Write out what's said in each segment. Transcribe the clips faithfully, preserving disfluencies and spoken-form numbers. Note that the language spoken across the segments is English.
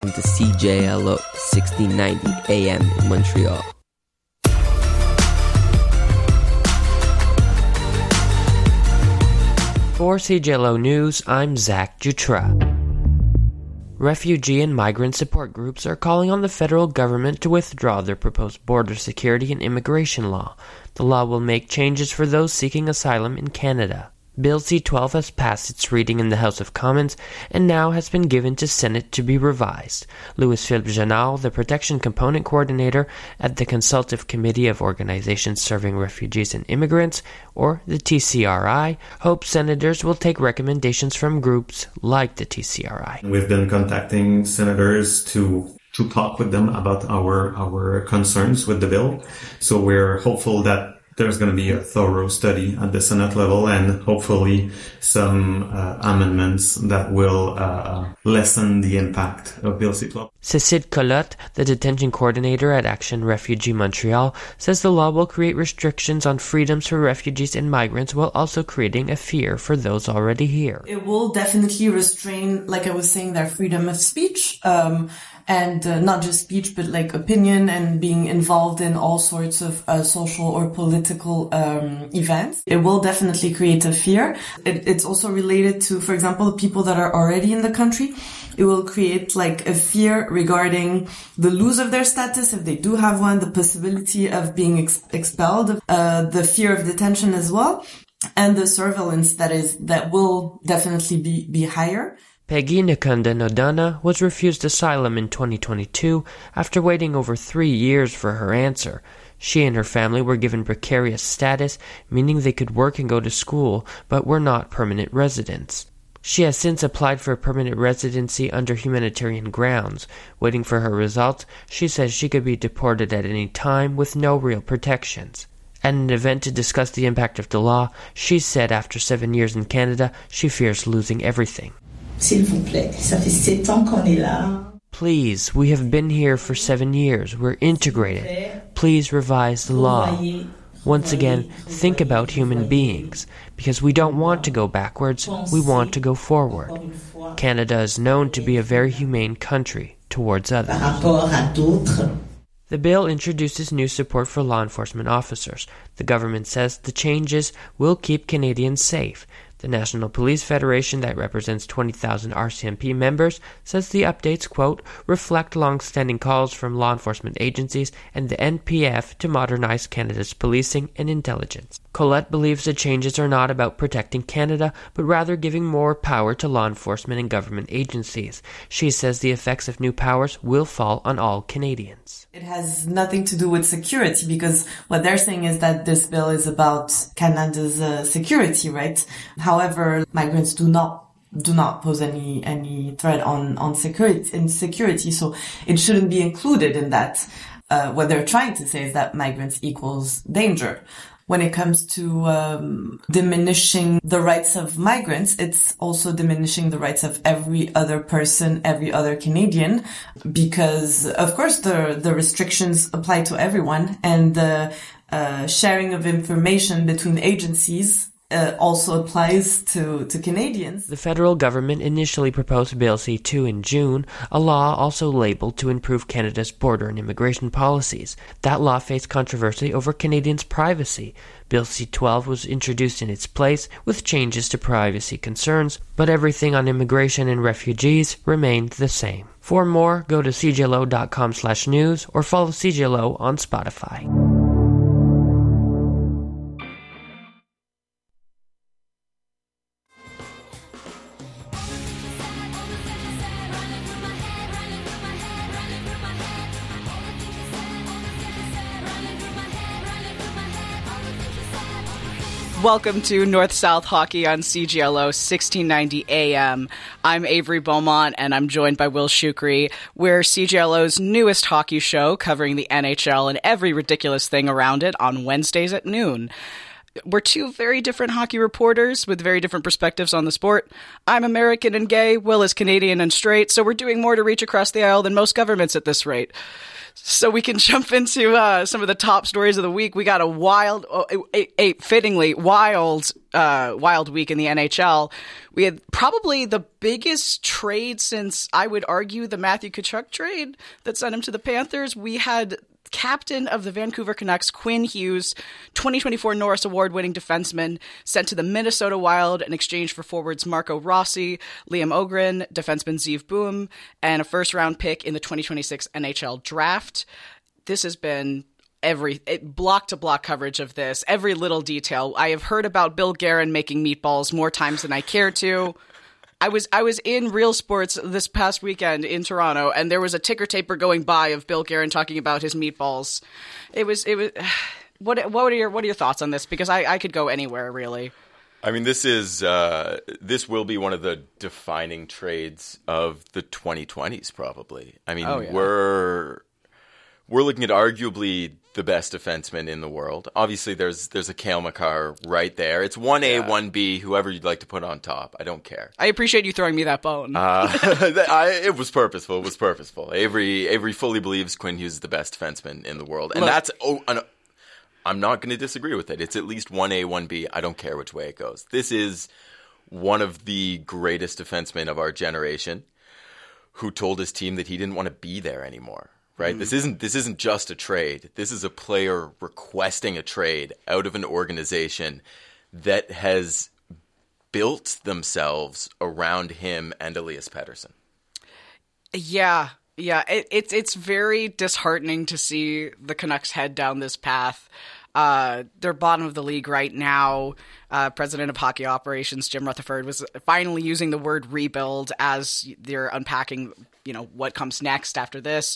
listen to C J L O sixteen ninety A M in Montreal. For C J L O News, I'm Zach Jutra. Refugee and migrant support groups are calling on the federal government to withdraw their proposed border security and immigration law. The law will make changes for those seeking asylum in Canada. Bill C twelve has passed its reading in the House of Commons and now has been given to Senate to be revised. Louis-Philippe Jeannard, the Protection Component Coordinator at the Consultative Committee of Organizations Serving Refugees and Immigrants, or the T C R I, hopes senators will take recommendations from groups like the T C R I. We've been contacting senators to to talk with them about our our concerns with the bill. So we're hopeful that there's going to be a thorough study at the Senate level and hopefully some uh, amendments that will uh, lessen the impact of Bill C twelve. Cécile Colotte, the detention coordinator at Action Refugee Montreal, says the law will create restrictions on freedoms for refugees and migrants while also creating a fear for those already here. It will definitely restrain, like I was saying, their freedom of speech. Um, And uh, not just speech, but like opinion and being involved in all sorts of uh, social or political um, events. It will definitely create a fear. It, it's also related to, for example, people that are already in the country. It will create like a fear regarding the loss of their status, if they do have one, the possibility of being ex- expelled, uh, the fear of detention as well, and the surveillance that is that will definitely be, be higher. Peggy Nakunda Nodana was refused asylum in twenty twenty-two after waiting over three years for her answer. She and her family were given precarious status, meaning they could work and go to school, but were not permanent residents. She has since applied for a permanent residency under humanitarian grounds. Waiting for her results, she says she could be deported at any time with no real protections. At an event to discuss the impact of the law, she said after seven years in Canada, she fears losing everything. S'il vous plaît, ça fait sept ans qu'on est là. Please, we have been here for seven years. We're integrated. Please revise the law. Once again, think about human beings, because we don't want to go backwards, we want to go forward. Canada is known to be a very humane country towards others. The bill introduces new support for law enforcement officers. The government says the changes will keep Canadians safe. The National Police Federation, that represents twenty thousand R C M P members, says the updates, quote, reflect long-standing calls from law enforcement agencies and the N P F to modernize Canada's policing and intelligence. Colette believes the changes are not about protecting Canada, but rather giving more power to law enforcement and government agencies. She says the effects of new powers will fall on all Canadians. It has nothing to do with security, because what they're saying is that this bill is about Canada's uh, security, right? However, migrants do not do not pose any any threat on on security in security, so it shouldn't be included in that. Uh, what they're trying to say is that migrants equals danger. When it comes to um, diminishing the rights of migrants, it's also diminishing the rights of every other person, every other Canadian, because, of course, the the restrictions apply to everyone, and the uh, sharing of information between agencies Uh, also applies to, to Canadians. The federal government initially proposed Bill C two in June, a law also labeled to improve Canada's border and immigration policies. That law faced controversy over Canadians' privacy. Bill C twelve was introduced in its place with changes to privacy concerns, but everything on immigration and refugees remained the same. For more, go to c j l o dot com slash news or follow C J L O on Spotify. Welcome to North-South Hockey on C J L O sixteen ninety A M. I'm Avery Beaumont, and I'm joined by Will Shukri. We're C J L O's newest hockey show, covering the N H L and every ridiculous thing around it on Wednesdays at noon. we're two very different hockey reporters with very different perspectives on the sport. I'm American and gay. Will is Canadian and straight. So we're doing more to reach across the aisle than most governments at this rate. So we can jump into uh, some of the top stories of the week. We got a wild, a, a fittingly wild, uh, wild week in the N H L. We had probably the biggest trade since, I would argue, the Matthew Tkachuk trade that sent him to the Panthers. We had captain of the Vancouver Canucks, Quinn Hughes, twenty twenty-four Norris Award-winning defenseman, sent to the Minnesota Wild in exchange for forwards Marco Rossi, Liam Ogren, defenseman Zeev Boom, and a first-round pick in the twenty twenty-six N H L Draft. This has been every it, block-to-block coverage of this, every little detail. I have heard about Bill Guerin making meatballs more times than I care to. I was I was in Real Sports this past weekend in Toronto, and there was a ticker taper going by of Bill Guerin talking about his meatballs. It was it was what what are your what are your thoughts on this? Because I, I could go anywhere really. I mean, this is uh, this will be one of the defining trades of the twenty twenties, probably. I mean, oh, yeah. we're we're looking at arguably the best defenseman in the world. Obviously, there's there's a Cale Makar right there. It's one A, yeah. one B, whoever you'd like to put on top. I don't care. I appreciate you throwing me that bone. uh, I, it was purposeful. It was purposeful. Avery Avery fully believes Quinn Hughes is the best defenseman in the world. And Look, that's oh, an, I'm not going to disagree with it. It's at least one A, one B. I don't care which way it goes. This is one of the greatest defensemen of our generation who told his team that he didn't want to be there anymore. Right? Mm. This isn't this isn't just a trade. This is a player requesting a trade out of an organization that has built themselves around him and Elias Pettersson. Yeah, yeah. It, it's it's very disheartening to see the Canucks head down this path. Uh, they're bottom of the league right now. Uh, President of Hockey Operations Jim Rutherford was finally using the word rebuild as they're unpacking, you know, what comes next after this.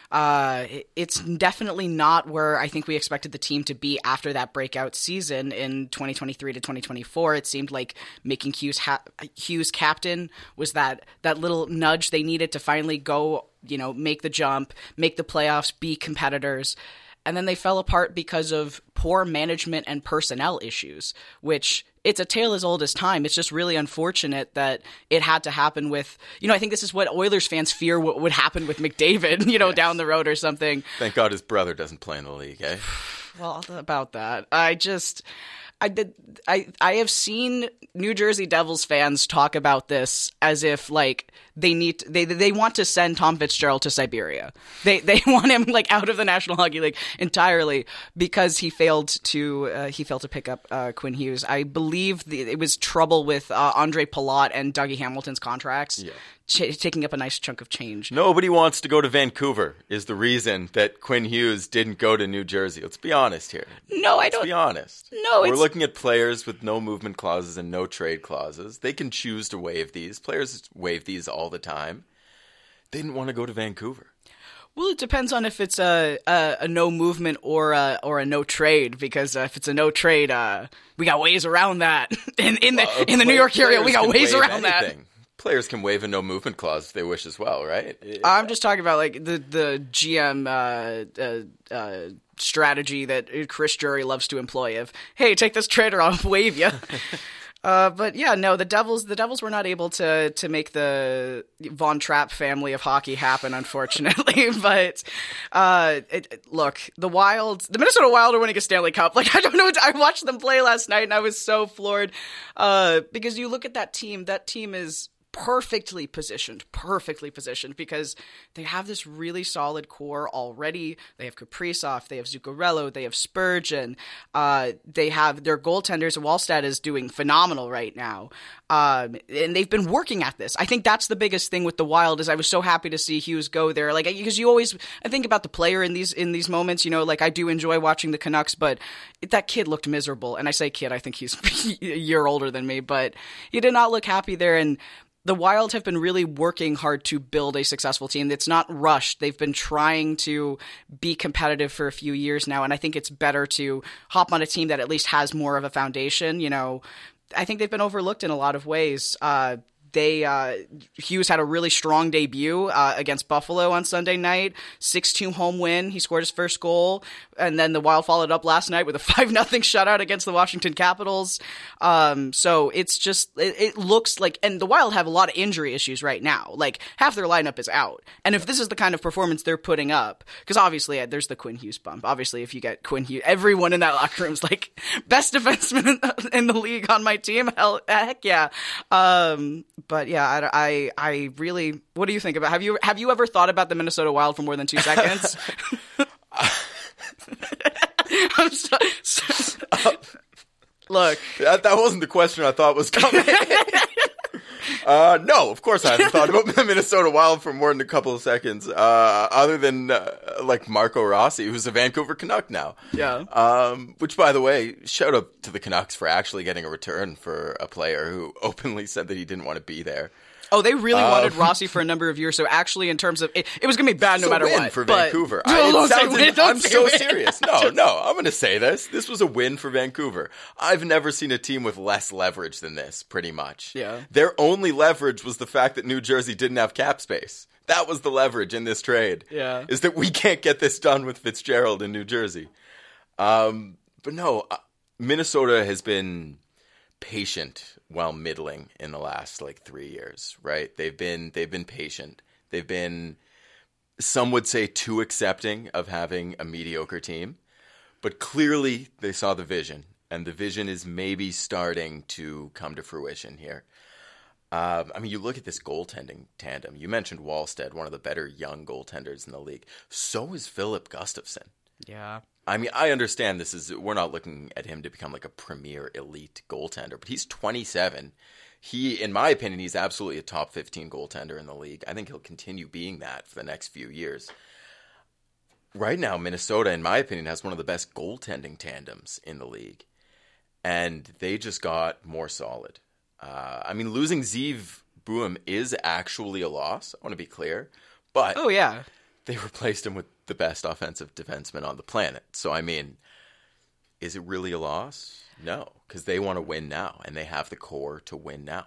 Uh, it's definitely not where I think we expected the team to be after that breakout season in twenty twenty-three to twenty twenty-four. It seemed like making Hughes ha- Hughes captain was that that little nudge they needed to finally go, you know, make the jump, make the playoffs, be competitors. And then they fell apart because of poor management and personnel issues, which it's a tale as old as time. It's just really unfortunate that it had to happen with, you know, I think this is what Oilers fans fear what would happen with McDavid, you know, yes. down the road or something. Thank God his brother doesn't play in the league, eh? Well, about that. I just... I did. I I have seen New Jersey Devils fans talk about this as if like they need to, they they want to send Tom Fitzgerald to Siberia. They they want him like out of the National Hockey League entirely because he failed to uh, he failed to pick up uh, Quinn Hughes. I believe the, it was trouble with uh, Andre Palat and Dougie Hamilton's contracts. Yeah. Ch- taking up a nice chunk of change. Nobody wants to go to Vancouver is the reason that Quinn Hughes didn't go to New Jersey. Let's be honest here. No, I don't. Let's be honest. No, We're it's... looking at players with no movement clauses and no trade clauses. They can choose to waive these. Players waive these all the time. They didn't want to go to Vancouver. Well, it depends on if it's a a, a no movement or a or a no trade. Because uh, if it's a no trade, uh, we got ways around that. in in the well, in the play, New York area, we got ways around anything. that. Players can waive a no movement clause if they wish as well, right? I'm just talking about like the the G M uh, uh, uh, strategy that Chris Drury loves to employ of, hey, take this trader, I'll waive you. uh, but yeah, no, the Devils the Devils were not able to to make the Von Trapp family of hockey happen, unfortunately. but uh, it, it, look, the Wild, the Minnesota Wild are winning a Stanley Cup. Like I don't know, I watched them play last night and I was so floored uh, because you look at that team. That team is perfectly positioned, perfectly positioned because they have this really solid core already. They have Kaprizov, they have Zuccarello, they have Spurgeon, uh, they have their goaltenders. Wallstedt is doing phenomenal right now. Um, and they've been working at this. I think that's the biggest thing with the Wild is I was so happy to see Hughes go there. Like, because you always, I think about the player in these, in these moments, you know, like I do enjoy watching the Canucks, but that kid looked miserable. And I say kid, I think he's a year older than me, but he did not look happy there. And the Wild have been really working hard to build a successful team. It's not rushed. They've been trying to be competitive for a few years now, and I think it's better to hop on a team that at least has more of a foundation. You know, I think they've been overlooked in a lot of ways. Uh, they uh, Hughes had a really strong debut uh, against Buffalo on Sunday night. six two home win. He scored his first goal. And then the Wild followed up last night with a five nothing shutout against the Washington Capitals. Um, so it's just, it, it looks like, and the Wild have a lot of injury issues right now. Like, half their lineup is out. And if this is the kind of performance they're putting up, because obviously uh, there's the Quinn Hughes bump. Obviously, if you get Quinn Hughes, everyone in that locker room is like, best defenseman in the, in the league on my team. Hell, heck yeah. Um, but yeah, I, I, I really, what do you think about, have you, have you ever thought about the Minnesota Wild for more than two seconds? I'm so, so uh, look, that, that wasn't the question I thought was coming. uh, no, of course I haven't thought about the Minnesota Wild for more than a couple of seconds. Uh, other than uh, like Marco Rossi, who's a Vancouver Canuck now. Yeah. Um, which, by the way, shout out to the Canucks for actually getting a return for a player who openly said that he didn't want to be there. Oh, they really um, wanted Rossi for a number of years. So actually, in terms of it, it was going to be bad no matter win what. For but, Vancouver, no, I, don't sounds say win, don't I'm say so win. serious. No, no, I'm going to say this. This was a win for Vancouver. I've never seen a team with less leverage than this. Pretty much. Yeah. Their only leverage was the fact that New Jersey didn't have cap space. That was the leverage in this trade. Yeah. Is that we can't get this done with Fitzgerald in New Jersey. Um, but no, uh, Minnesota has been patient while middling in the last like three years, right? They've been they've been patient. They've been, some would say, too accepting of having a mediocre team, but clearly they saw the vision, and the vision is maybe starting to come to fruition here. Uh, I mean, you look at this goaltending tandem. You mentioned Wallstead, one of the better young goaltenders in the league. So is Philip Gustafsson. Yeah. I mean, I understand this is, we're not looking at him to become like a premier elite goaltender, but he's twenty-seven. He, in my opinion, he's absolutely a top fifteen goaltender in the league. I think he'll continue being that for the next few years. Right now, Minnesota, in my opinion, has one of the best goaltending tandems in the league. And they just got more solid. Uh, I mean, losing Zeev Boehm is actually a loss. I want to be clear. But Oh, yeah. they replaced him with the best offensive defenseman on the planet. So, I mean, is it really a loss? No, because they want to win now, and they have the core to win now.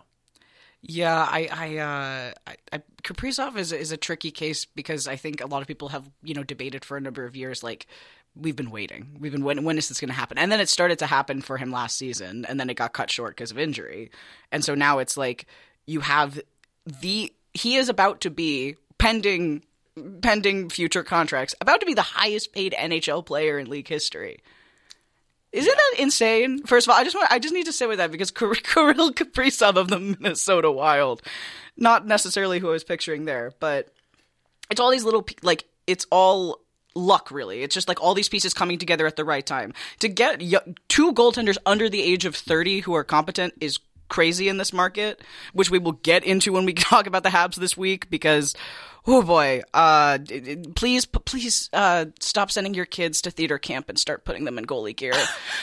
Yeah, I, I, uh, I, I Kaprizov is is a tricky case because I think a lot of people have, you know, debated for a number of years, like, we've been waiting. We've been when when is this going to happen? And then it started to happen for him last season, and then it got cut short because of injury. And so now it's like you have the he is about to be pending pending future contracts, about to be the highest paid N H L player in league history. Isn't yeah. that insane? First of all, I just want I just need to say with that because Kirill Kaprizov of the Minnesota Wild, not necessarily who I was picturing there, but it's all these little like it's all luck, really. It's just like all these pieces coming together at the right time. To get two goaltenders under the age of thirty who are competent is crazy in this market, which we will get into when we talk about the Habs this week because, oh boy, uh, please, please uh, stop sending your kids to theater camp and start putting them in goalie gear.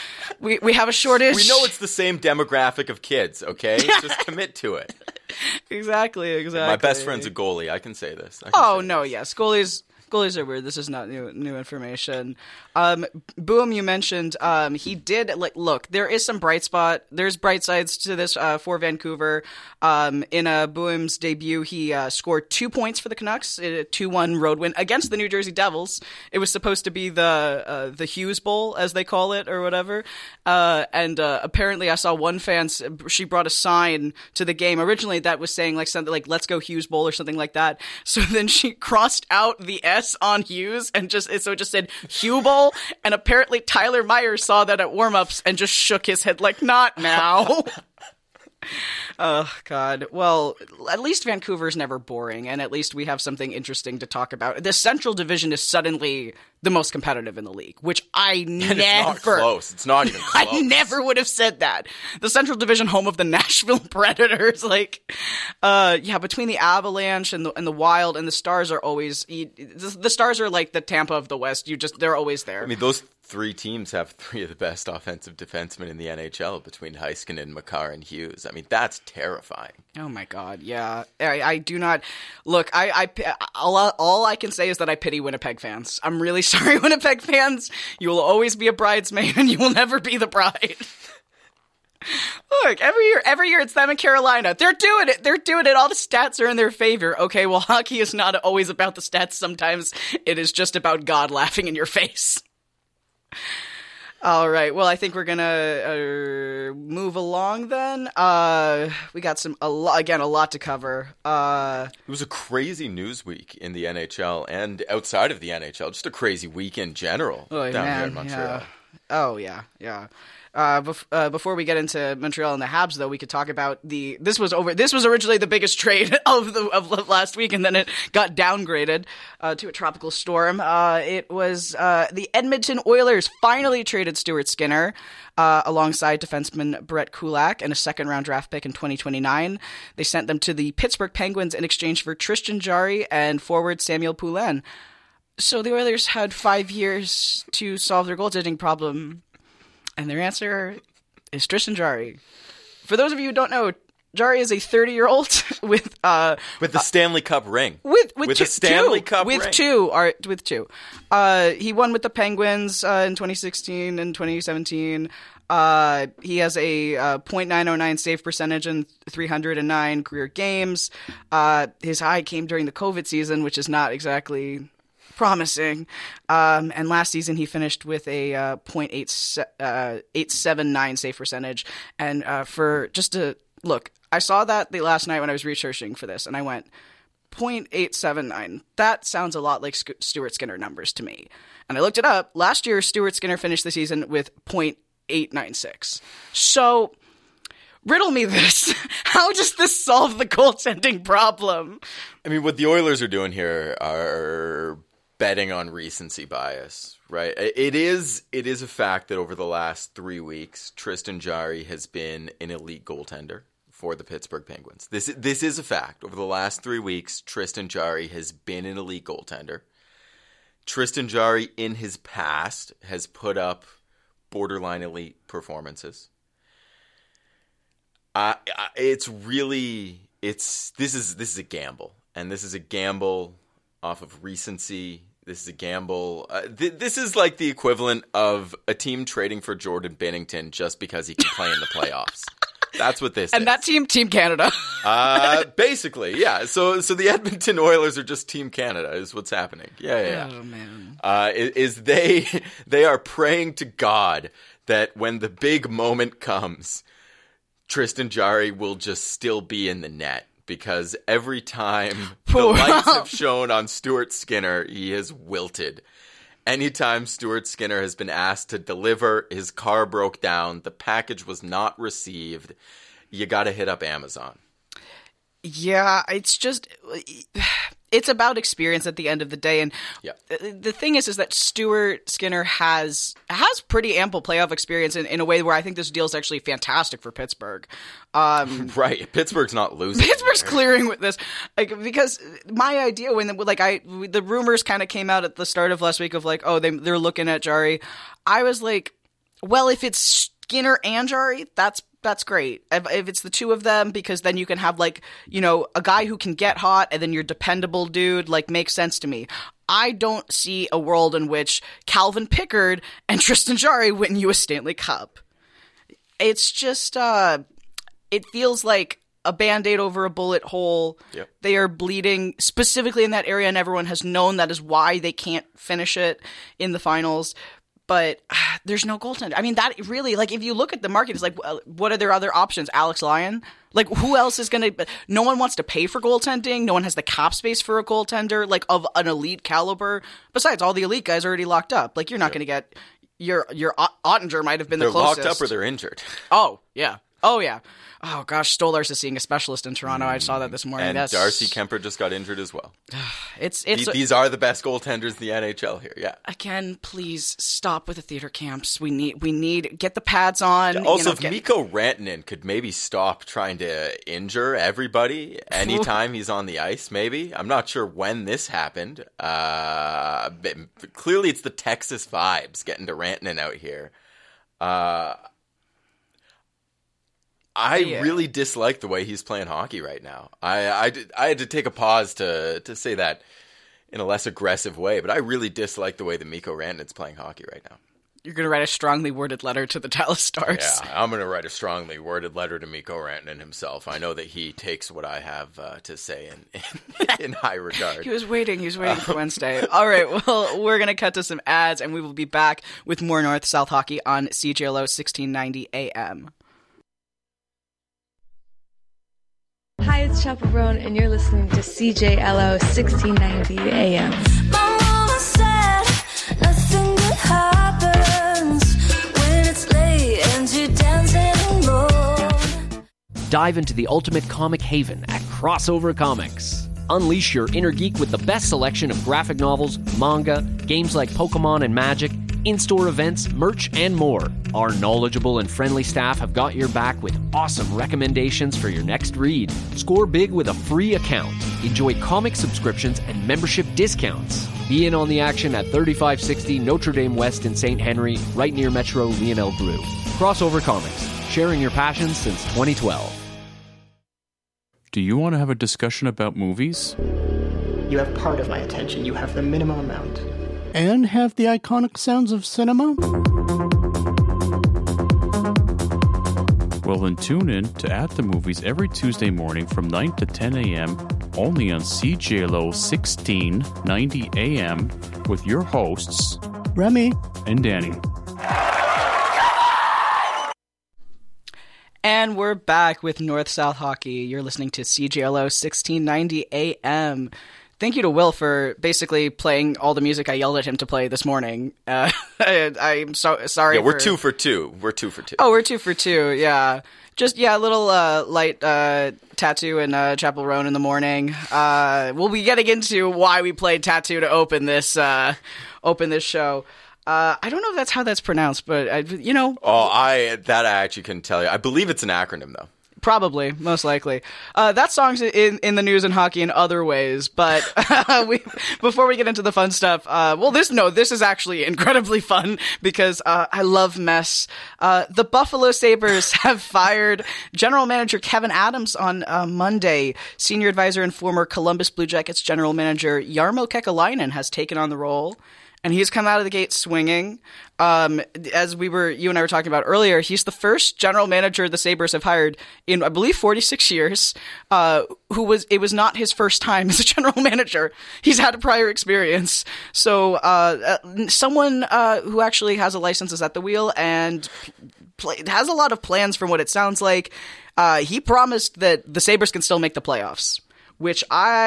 we we have a shortage. We know it's the same demographic of kids, okay? Just commit to it. Exactly, exactly. My best friend's a goalie. I can say this. Can oh, say no, this. yes. Goalies... Goalies are weird. This is not new new information. Um, Boom, you mentioned um, he did like look. There is some bright spot. There's bright sides to this uh, for Vancouver. Um, in a Boom's debut, he uh, scored two points for the Canucks, a two one road win against the New Jersey Devils. It was supposed to be the uh, the Hughes Bowl, as they call it, or whatever. Uh, and uh, apparently, I saw one fan. She brought a sign to the game originally that was saying like something like "Let's go Hughes Bowl" or something like that. So then she crossed out the S on Hughes and just so it just said Hugh Bowl, and apparently Tyler Myers saw that at warm-ups and just shook his head like, not now. Oh, God. Well, at least Vancouver's never boring, and at least we have something interesting to talk about. The Central Division is suddenly the most competitive in the league, which I and never... It's not close. It's not even close. I never would have said that. The Central Division, home of the Nashville Predators, like, uh, yeah, between the Avalanche and the, and the Wild and the Stars are always... You, the, the Stars are like the Tampa of the West. You just, they're always there. I mean, those three teams have three of the best offensive defensemen in the N H L between Heiskanen, Makar, and Hughes. I mean, that's terrifying. Oh my God, yeah. I, I do not look. I, I all, all I can say is that I pity Winnipeg fans. I'm really sorry, Winnipeg fans. You will always be a bridesmaid, and you will never be the bride. Look, every year, every year it's them in Carolina. They're doing it. They're doing it. All the stats are in their favor. Okay, well, hockey is not always about the stats. Sometimes it is just about God laughing in your face. All right. Well, I think we're gonna uh, move along then. Uh, we got some a lot again, a lot to cover. Uh, it was a crazy news week in the N H L and outside of the N H L. Just a crazy week in general oh, down man, here in Montreal. Yeah. Oh yeah, yeah. Uh, bef- uh, before we get into Montreal and the Habs, though, we could talk about the. This was over. This was originally the biggest trade of the of last week, and then it got downgraded uh, to a tropical storm. Uh, it was uh, the Edmonton Oilers finally traded Stuart Skinner uh, alongside defenseman Brett Kulak and a second round draft pick in twenty twenty-nine. They sent them to the Pittsburgh Penguins in exchange for Tristan Jarry and forward Samuel Poulin. So the Oilers had five years to solve their goaltending problem. And their answer is Tristan Jarry. For those of you who don't know, Jarry is a thirty-year-old with uh with the Stanley Cup ring. With with, with two, the Stanley two, Cup with ring. two are with two. Uh, he won with the Penguins uh, in twenty sixteen and twenty seventeen. Uh, he has a uh, point nine oh nine save percentage in three hundred nine career games. Uh, his high came during the COVID season, which is not exactly promising. Um, and last season he finished with a uh, point eight seven nine save percentage. And uh, for just to look, I saw that the last night when I was researching for this, and I went point eight seven nine. That sounds a lot like Sc- Stuart Skinner numbers to me. And I looked it up. Last year, Stuart Skinner finished the season with point eight nine six. So riddle me this. How does this solve the goaltending problem? I mean, what the Oilers are doing here are betting on recency bias, right? It is it is a fact that over the last three weeks, Tristan Jarry has been an elite goaltender for the Pittsburgh Penguins. This this is a fact. Over the last three weeks, Tristan Jarry has been an elite goaltender. Tristan Jarry, in his past, has put up borderline elite performances. Uh, it's really it's this is this is a gamble, and this is a gamble off of recency. This is a gamble. Uh, th- this is like the equivalent of a team trading for Jordan Binnington just because he can play in the playoffs. That's what this and is. And that team, Team Canada. uh, basically, yeah. So so the Edmonton Oilers are just Team Canada is what's happening. Yeah, yeah, yeah. Oh, man. Uh, is, is they they are praying to God that when the big moment comes, Tristan Jarry will just still be in the net. Because every time the lights have shone on Stuart Skinner, he has wilted. Anytime Stuart Skinner has been asked to deliver, his car broke down, the package was not received, you got to hit up Amazon. Yeah, it's just it's about experience at the end of the day, and yeah. the thing is, is that Stuart Skinner has has pretty ample playoff experience in, in a way where I think this deal is actually fantastic for Pittsburgh. Um, right, Pittsburgh's not losing. Pittsburgh's clearing with this, like because my idea when like I the rumors kind of came out at the start of last week of like oh they they're looking at Jarry, I was like, well if it's Skinner and Jarry, that's. That's great. If, if it's the two of them, because then you can have like, you know, a guy who can get hot and then your dependable dude, like makes sense to me. I don't see a world in which Calvin Pickard and Tristan Jarry win you a Stanley Cup. It's just, uh, it feels like a Band-Aid over a bullet hole. Yep. They are bleeding specifically in that area, and everyone has known that is why they can't finish it in the finals. But uh, there's no goaltender. I mean, that really, like, if you look at the market, it's like, uh, what are their other options? Alex Lyon? Like, who else is going to – no one wants to pay for goaltending. No one has the cap space for a goaltender, like, of an elite caliber. Besides, all the elite guys are already locked up. Like, you're not going to get – your your Ottinger might have been they're the closest. They're locked up or they're injured. Oh, yeah. Oh, yeah. Oh, gosh, Stolarz is seeing a specialist in Toronto. I saw that this morning. And That's... Darcy Kemper just got injured as well. it's it's these, these are the best goaltenders in the N H L here, yeah. Again, please stop with the theater camps. We need, we need, get the pads on. Also, you know, if get... Mikko Rantanen could maybe stop trying to injure everybody anytime he's on the ice, maybe. I'm not sure when this happened. Uh, but clearly, it's the Texas vibes getting to Rantanen out here. Uh... I yeah. really dislike the way he's playing hockey right now. I, I, did, I had to take a pause to, to say that in a less aggressive way, but I really dislike the way that Mikko Rantanen's playing hockey right now. You're going to write a strongly worded letter to the Dallas Stars. Yeah, I'm going to write a strongly worded letter to Mikko Rantanen himself. I know that he takes what I have uh, to say in, in, in high regard. He was waiting. He was waiting for Wednesday. All right, well, we're going to cut to some ads, and we will be back with more North-South Hockey on C J L O sixteen ninety A M. Hi, it's Chaperone, and you're listening to C J L O sixteen ninety A M. My mama said nothing good happens when it's late and you're dancing alone. Dive into the ultimate comic haven at Crossover Comics. Unleash your inner geek with the best selection of graphic novels, manga, games like Pokemon and Magic, in-store events, merch, and more. Our knowledgeable and friendly staff have got your back with awesome recommendations for your next read. Score big with a free account. Enjoy comic subscriptions and membership discounts. Be in on the action at thirty-five sixty Notre Dame West in Saint Henry, right near Metro Lionel Brew. Crossover Comics, sharing your passion since twenty twelve. Do you want to have a discussion about movies? You have part of my attention. You have the minimum amount. And have the iconic sounds of cinema? Well, then tune in to At the Movies every Tuesday morning from nine to ten a.m. only on C J L O sixteen ninety A M with your hosts, Remy and Danny. And we're back with North-South Hockey. You're listening to C J L O sixteen ninety A M. Thank you to Will for basically playing all the music I yelled at him to play this morning. Uh, I, I'm so sorry. Yeah, we're for... two for two. We're two for two. Oh, we're two for two. Yeah, just yeah, a little uh, light uh, tattoo and uh, Chapel Roan in the morning. Uh, we'll be getting into why we played tattoo to open this uh, open this show. Uh, I don't know if that's how that's pronounced, but I, you know. Oh, I that I actually couldn't tell you. I believe it's an acronym though. Probably, most likely. Uh, that song's in, in the news in hockey in other ways, but uh, we, before we get into the fun stuff, uh, well, this no, this is actually incredibly fun because uh, I love mess. Uh, the Buffalo Sabres have fired general manager Kevin Adams on uh, Monday. Senior advisor and former Columbus Blue Jackets general manager Jarmo Kekalainen has taken on the role. And he's come out of the gate swinging. Um, as we were, you and I were talking about earlier, he's the first general manager the Sabres have hired in, I believe, forty-six years, uh, who was, it was not his first time as a general manager. He's had a prior experience. So, uh, uh someone, uh, who actually has a license is at the wheel and play, has a lot of plans from what it sounds like. Uh, he promised that the Sabres can still make the playoffs, which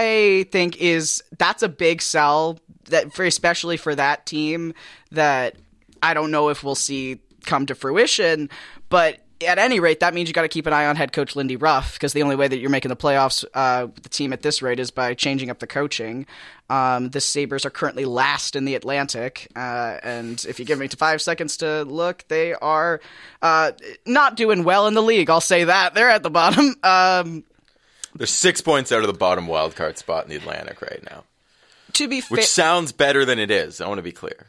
I think is, that's a big sell. That for especially for that team that I don't know if we'll see come to fruition, but at any rate, that means you got to keep an eye on head coach Lindy Ruff because the only way that you're making the playoffs, uh, with the team at this rate is by changing up the coaching. Um, the Sabres are currently last in the Atlantic, uh, and if you give me five seconds to look, they are uh, not doing well in the league. I'll say that they're at the bottom. Um, They're six points out of the bottom wildcard spot in the Atlantic right now. To be fair, which sounds better than it is. I want to be clear.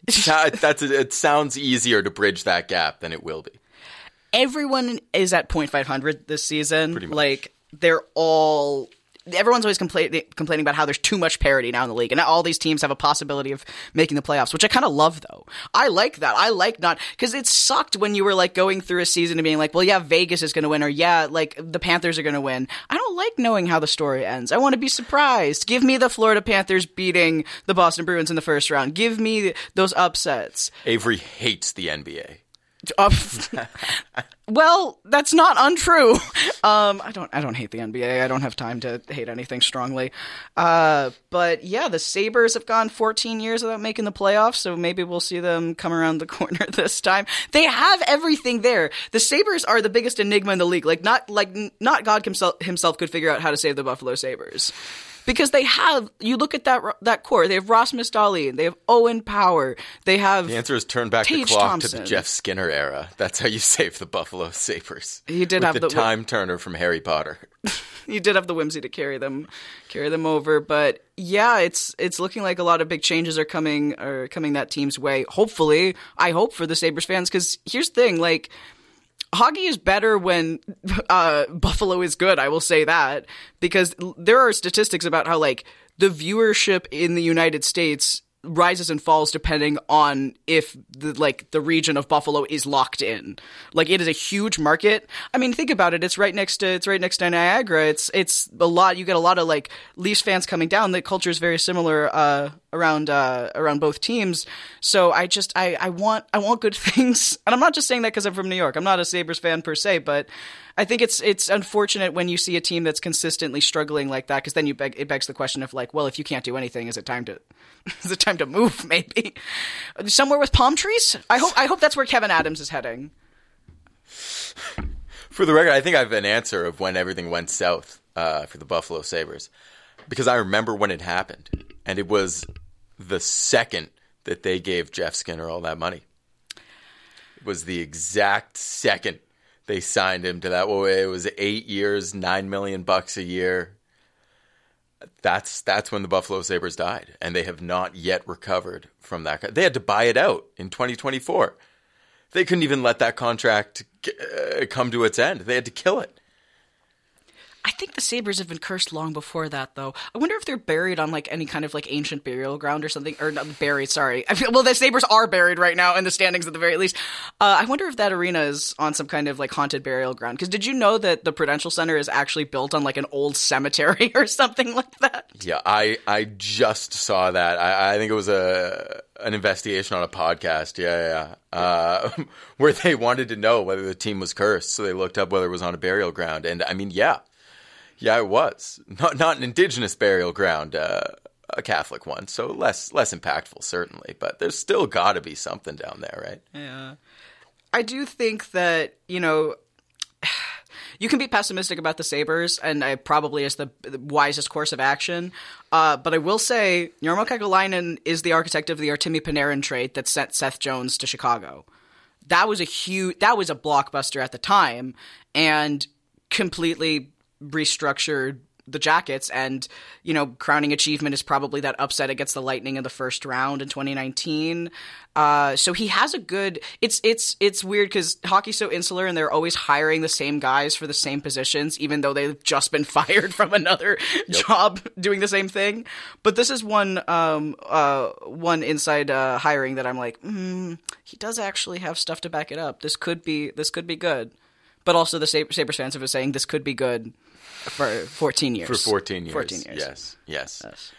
That's a, it sounds easier to bridge that gap than it will be. Everyone is at point five hundred this season. Pretty much. Like they're all. Everyone's always complaining complaining about how there's too much parity now in the league, and now all these teams have a possibility of making the playoffs, which I kind of love, though. I like that. I like not because it sucked when you were like going through a season and being like, well, yeah, Vegas is going to win, or yeah, like the Panthers are going to win. I don't like knowing how the story ends. I want to be surprised. Give me the Florida Panthers beating the Boston Bruins in the first round. Give me those upsets. Avery hates the N B A. Uh, well, that's not untrue. Um, I don't. I don't hate the N B A. I don't have time to hate anything strongly. Uh, but yeah, the Sabres have gone fourteen years without making the playoffs, so maybe we'll see them come around the corner this time. They have everything there. The Sabres are the biggest enigma in the league. Like not like not God himself himself could figure out how to save the Buffalo Sabres. Because they have, you look at that that core, they have Rasmus Dahlin, they have Owen Power, they have The answer is turn back Tage the clock Thompson. to the Jeff Skinner era. That's how you save the Buffalo Sabres. He did With have the, the time turner from Harry Potter. He did have the whimsy to carry them carry them over, but yeah, it's it's looking like a lot of big changes are coming are coming that team's way. Hopefully, I hope for the Sabres fans, because here's the thing, like hockey is better when uh, Buffalo is good, I will say that, because there are statistics about how, like, the viewership in the United States rises and falls depending on if the like the region of Buffalo is locked in. Like, it is a huge market. I mean, think about it. It's right next to it's right next to Niagara. It's it's a lot. You get a lot of like Leafs fans coming down. The culture is very similar uh, around uh, around both teams. So I just I I want I want good things, and I'm not just saying that because I'm from New York. I'm not a Sabres fan per se, but I think it's it's unfortunate when you see a team that's consistently struggling like that, because then you beg, it begs the question of like, well, if you can't do anything, is it time to is it time to move? Maybe somewhere with palm trees. I hope I hope that's where Kevin Adams is heading. For the record, I think I have an answer of when everything went south uh, for the Buffalo Sabres, because I remember when it happened, and it was the second that they gave Jeff Skinner all that money. It was the exact second they signed him to that. Well, it was eight years, nine million bucks a year. That's that's when the Buffalo Sabres died, and they have not yet recovered from that. They had to buy it out in twenty twenty-four. They couldn't even let that contract uh, come to its end. They had to kill it. I think the Sabres have been cursed long before that, though. I wonder if they're buried on like any kind of like ancient burial ground or something. Or not buried, sorry. I feel, well, the Sabres are buried right now in the standings at the very least. Uh, I wonder if that arena is on some kind of like haunted burial ground. Because did you know that the Prudential Center is actually built on like an old cemetery or something like that? Yeah, I, I just saw that. I, I think it was a an investigation on a podcast. Yeah, yeah. Uh, where they wanted to know whether the team was cursed. So they looked up whether it was on a burial ground. And I mean, yeah. Yeah, it was. Not not an indigenous burial ground, uh, a Catholic one, so less less impactful, certainly. But there's still got to be something down there, right? Yeah. I do think that, you know, you can be pessimistic about the Sabres, and I probably is the, the wisest course of action. Uh, but I will say, Jarmo Kekalainen is the architect of the Artemi Panarin trade that sent Seth Jones to Chicago. That was a huge, that was a blockbuster at the time, and completely restructured the Jackets, and, you know, crowning achievement is probably that upset against the Lightning in the first round in twenty nineteen. Uh, so he has a good, it's, it's, it's weird because hockey's so insular and they're always hiring the same guys for the same positions, even though they've just been fired from another yep. job doing the same thing. But this is one, um, uh, one inside, uh, hiring that I'm like, mm, he does actually have stuff to back it up. This could be, this could be good. But also the Sabres fans have been saying this could be good for fourteen years. For fourteen years. fourteen years. Yes. Yes. yes.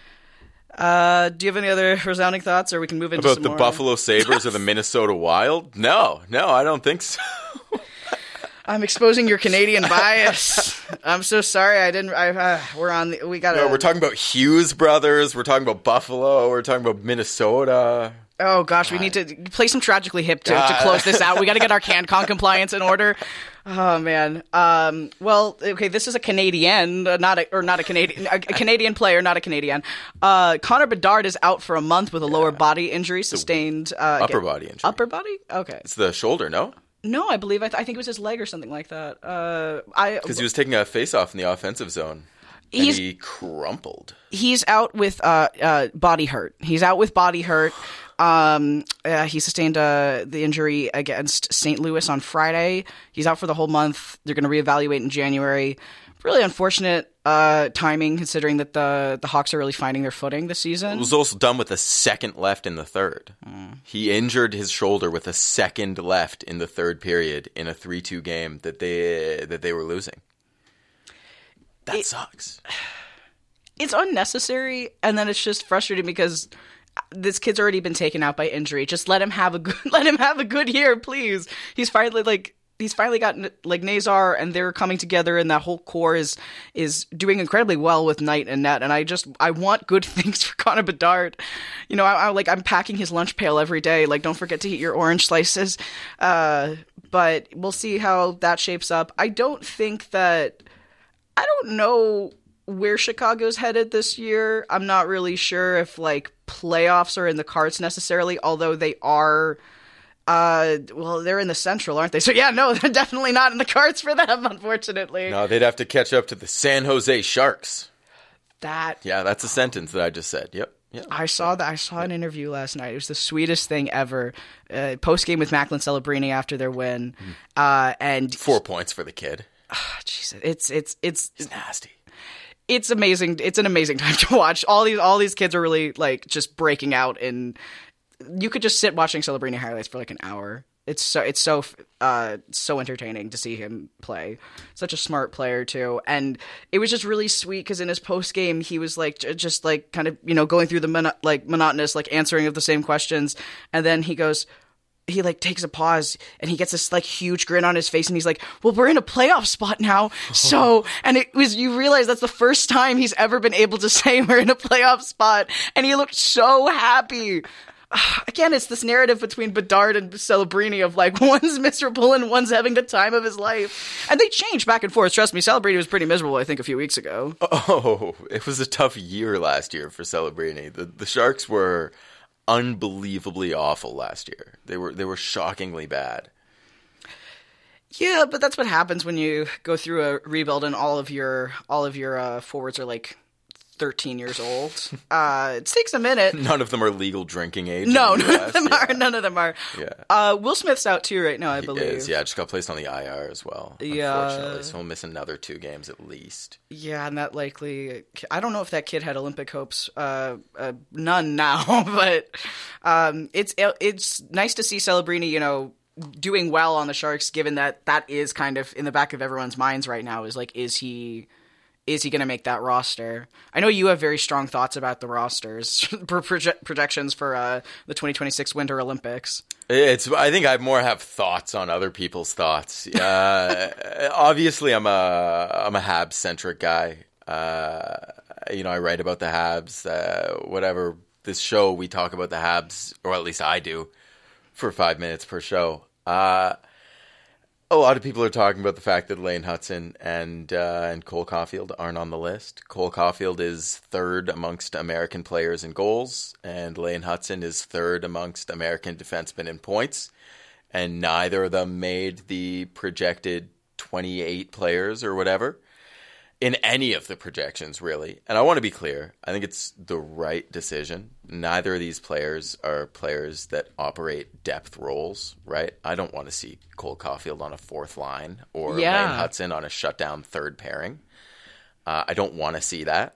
Uh, do you have any other resounding thoughts, or we can move into about some the more? Buffalo Sabres or the Minnesota Wild? No, no, I don't think so. I'm exposing your Canadian bias. I'm so sorry. I didn't. I, uh, we're on. The, we got. No, we're talking about Hughes brothers. We're talking about Buffalo. We're talking about Minnesota. Oh gosh, we need to play some Tragically Hip to, to close this out. We got to get our CanCon compliance in order. Oh man. Um, well, okay, this is a Canadian, uh, not a or not a Canadian, a, a Canadian player, not a Canadian. Uh, Connor Bedard is out for a month with a lower body injury sustained. Uh, upper again, body injury. Upper body? Okay. It's the shoulder, no? No, I believe I, th- I think it was his leg or something like that. Uh, I because he was taking a face-off in the offensive zone. And He's, he crumpled. He's out with uh, uh, body hurt. He's out with body hurt. Um, uh, he sustained uh, the injury against Saint Louis on Friday. He's out for the whole month. They're going to reevaluate in January. Really unfortunate uh, timing, considering that the the Hawks are really finding their footing this season. It was also done with a second left in the third. Mm. He injured his shoulder with a second left in the third period in a three two game that they that they were losing. That it, sucks. It's unnecessary, and then it's just frustrating because this kid's already been taken out by injury. Just let him have a good, let him have a good year, please. He's finally like he's finally got like Nazar, and they're coming together, and that whole core is is doing incredibly well with Knight and Net. And I just I want good things for Connor Bedard. You know, I, I like I'm packing his lunch pail every day. Like, don't forget to eat your orange slices. Uh, but we'll see how that shapes up. I don't think that. I don't know where Chicago's headed this year. I'm not really sure if like playoffs are in the cards necessarily, although they are. Uh, well, they're in the Central, aren't they? So yeah, no, they're definitely not in the cards for them, unfortunately. No, they'd have to catch up to the San Jose Sharks. That. Yeah, that's a sentence that I just said. Yep. Yep. I saw that. I saw an interview last night. It was the sweetest thing ever. Uh, Post game with Macklin Celebrini after their win, mm. uh, and four points for the kid. Oh, jeez, it's it's it's it's nasty. it's amazing. It's an amazing time to watch. All these all these kids are really like just breaking out, and you could just sit watching Celebrini highlights for like an hour. It's so it's so uh, so entertaining to see him play. Such a smart player too, and it was just really sweet because in his post game he was like j- just like kind of you know going through the mono- like monotonous like answering of the same questions, and then he goes. He like takes a pause and he gets this like huge grin on his face and he's like, well, we're in a playoff spot now. So, and it was, you realize that's the first time he's ever been able to say we're in a playoff spot. And he looked so happy. Again, it's this narrative between Bedard and Celebrini of like one's miserable and one's having the time of his life. And they change back and forth. Trust me, Celebrini was pretty miserable, I think, a few weeks ago. Oh, it was a tough year last year for Celebrini. The, the Sharks were unbelievably awful last year. They were they were shockingly bad. Yeah, but that's what happens when you go through a rebuild and all of your all of your uh, forwards are like thirteen years old. Uh, it takes a minute. None of them are legal drinking age. No, in the none U S. of them yeah. are. None of them are. Yeah. Uh, Will Smith's out too right now, I He believe. is, yeah, just got placed on the I R as well. Yeah. Unfortunately, so he'll miss another two games at least. Yeah, and that likely. I don't know if that kid had Olympic hopes. Uh, uh, none now, but um, it's it's nice to see Celebrini, you know, doing well on the Sharks. Given that that is kind of in the back of everyone's minds right now, is like, is he? Is he going to make that roster? I know you have very strong thoughts about the rosters, proje- projections for uh, the twenty twenty-six Winter Olympics. It's. I think I more have thoughts on other people's thoughts. Uh, obviously, I'm a I'm a Habs centric guy. Uh, you know, I write about the Habs. Uh, whatever this show, we talk about the Habs, or at least I do, for five minutes per show. Uh, A lot of people are talking about the fact that Lane Hutson and uh, and Cole Caulfield aren't on the list. Cole Caulfield is third amongst American players in goals, and Lane Hutson is third amongst American defensemen in points. And neither of them made the projected twenty-eight players or whatever in any of the projections, really. And I want to be clear. I think it's the right decision. Neither of these players are players that operate depth roles, right? I don't want to see Cole Caulfield on a fourth line or Yeah. Lane Hutson on a shutdown third pairing. Uh, I don't want to see that.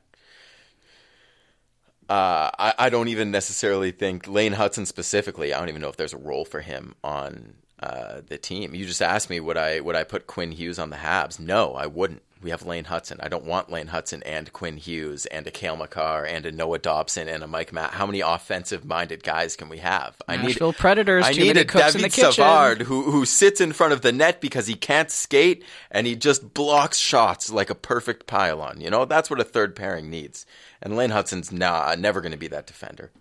Uh, I, I don't even necessarily think Lane Hutson specifically, I don't even know if there's a role for him on uh, the team. You just asked me, would I would I put Quinn Hughes on the Habs? No, I wouldn't. We have Lane Hutson. I don't want Lane Hutson and Quinn Hughes and a Cale Makar and a Noah Dobson and a Mike Matt. How many offensive-minded guys can we have? I need Nashville Predators, I too need many a cooks in the David kitchen. Savard who who sits in front of the net because he can't skate and he just blocks shots like a perfect pylon. You know, that's what a third pairing needs. And Lane Hutson's nah, never going to be that defender.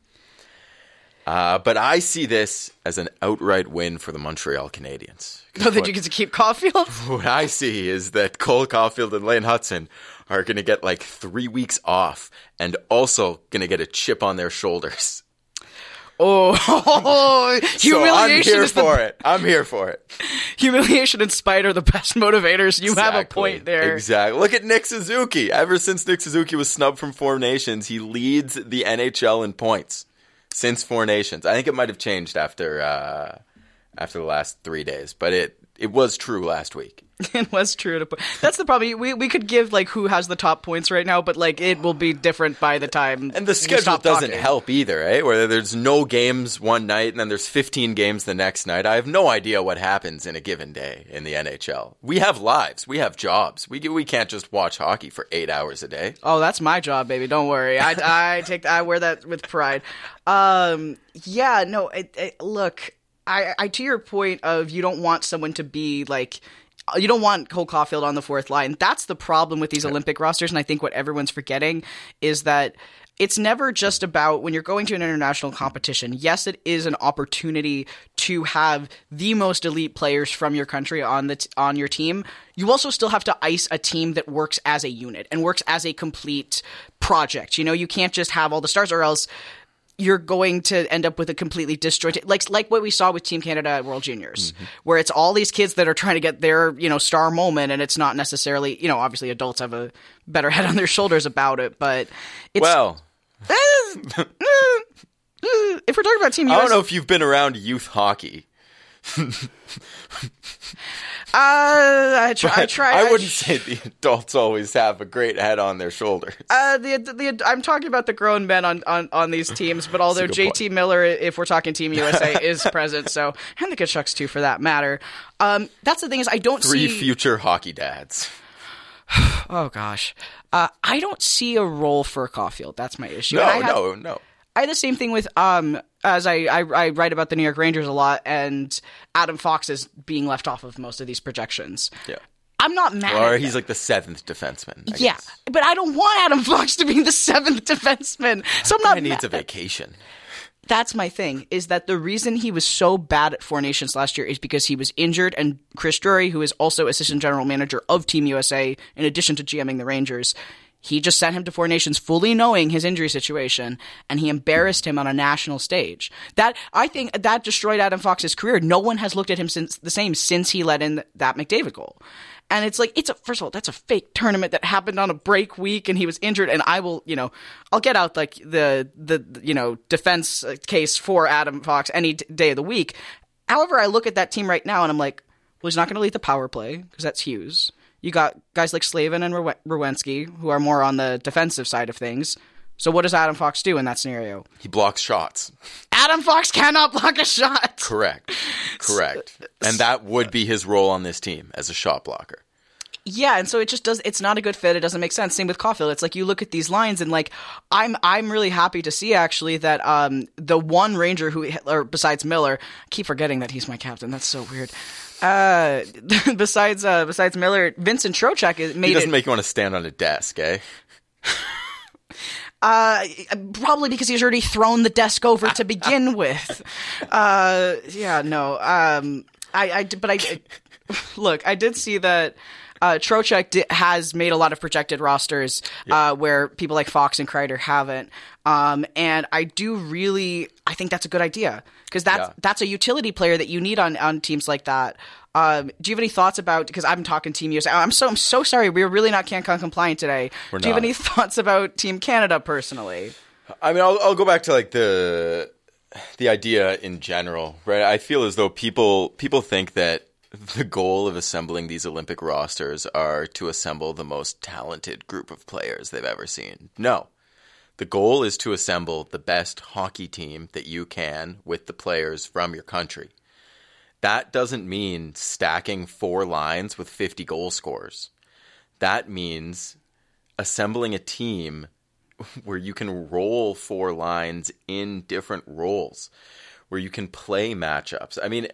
Uh, but I see this as an outright win for the Montreal Canadiens. No, that you get to keep Caulfield? What I see is that Cole Caulfield and Lane Hutson are going to get like three weeks off and also going to get a chip on their shoulders. Oh, So I'm humiliation here is the- for it. I'm here for it. Humiliation and spite are the best motivators. You have a Exactly. point there. Exactly. Look at Nick Suzuki. Ever since Nick Suzuki was snubbed from Four Nations, he leads the N H L in points since Four Nations. I think it might have changed after uh, after the last three days, but it it was true last week. It was true. To put. That's the problem. We we could give like who has the top points right now, but like it will be different by the time. And the schedule doesn't help either, right? Where there's no games one night and then there's fifteen games the next night. I have no idea what happens in a given day in the N H L. We have lives. We have jobs. We we can't just watch hockey for eight hours a day. Oh, that's my job, baby. Don't worry. I, I take I wear that with pride. Um, yeah, no. It, it, look, I, I to your point of you don't want someone to be like. You don't want Cole Caulfield on the fourth line. That's the problem with these Olympic rosters, and I think what everyone's forgetting is that it's never just about when you're going to an international competition. Yes, it is an opportunity to have the most elite players from your country on the t- on your team. You also still have to ice a team that works as a unit and works as a complete project. You know, you can't just have all the stars, or else you're going to end up with a completely disjointed, like like what we saw with Team Canada at World Juniors, mm-hmm. where it's all these kids that are trying to get their, you know, star moment, and it's not necessarily, you know, obviously adults have a better head on their shoulders about it, but it's well. if we're talking about Team U S, I don't know if you've been around youth hockey. Uh, I try. I, try, I I wouldn't sh- say the adults always have a great head on their shoulders. Uh, the, the I'm talking about the grown men on, on, on these teams, but although J T point. Miller, if we're talking Team U S A, is present, so and the Kachucks too, for that matter. Um, that's the thing is I don't Three see future hockey dads. Oh gosh, uh, I don't see a role for Caulfield. That's my issue. No, And I have, no, no. I had the same thing with um as I, I I write about the New York Rangers a lot, and Adam Fox is being left off of most of these projections. Yeah. I'm not mad. Or at he's that. like the seventh defenseman. I yeah, guess. but I don't want Adam Fox to be the seventh defenseman. So I'm not. He needs mad. a vacation. That's my thing, is that the reason he was so bad at Four Nations last year is because he was injured, and Chris Drury, who is also assistant general manager of Team U S A, in addition to GMing the Rangers, he just sent him to Four Nations fully knowing his injury situation, and he embarrassed him on a national stage. That I think that destroyed Adam Fox's career. No one has looked at him since the same since he let in that McDavid goal. And it's like, it's a, first of all, that's a fake tournament that happened on a break week and he was injured. And I will, you know, I'll get out like the, the, you know, defense case for Adam Fox any t- day of the week. However, I look at that team right now and I'm like, well, he's not going to lead the power play because that's Hughes. You got guys like Slavin and Rowensky who are more on the defensive side of things. So what does Adam Fox do in that scenario? He blocks shots. Adam Fox cannot block a shot. Correct. Correct. And that would be his role on this team as a shot blocker. Yeah, and so it just does. It's not a good fit. It doesn't make sense. Same with Caulfield. It's like you look at these lines, and like I'm, I'm really happy to see actually that um the one Ranger who, or besides Miller, I keep forgetting that he's my captain. That's so weird. Uh, besides uh besides Miller, Vincent Trocheck is made. He doesn't it, make you want to stand on a desk, eh? Uh, probably because he's already thrown the desk over to begin with. Uh, yeah, no. Um, I, I, but I, I look, I did see that. Uh, Trocheck di- has made a lot of projected rosters uh, where people like Fox and Kreider haven't. Um, and I do really – I think that's a good idea because that's, yeah. that's a utility player that you need on, on teams like that. Um, do you have any thoughts about – because I'm talking Team U S A. I'm so, I'm so sorry. We're really not CanCon compliant today. We're do you not. have any thoughts about Team Canada personally? I mean, I'll, I'll go back to like the the idea in general, right? I feel as though people people think that the goal of assembling these Olympic rosters are to assemble the most talented group of players they've ever seen. No. The goal is to assemble the best hockey team that you can with the players from your country. That doesn't mean stacking four lines with fifty goal scorers. That means assembling a team where you can roll four lines in different roles, where you can play matchups. I mean,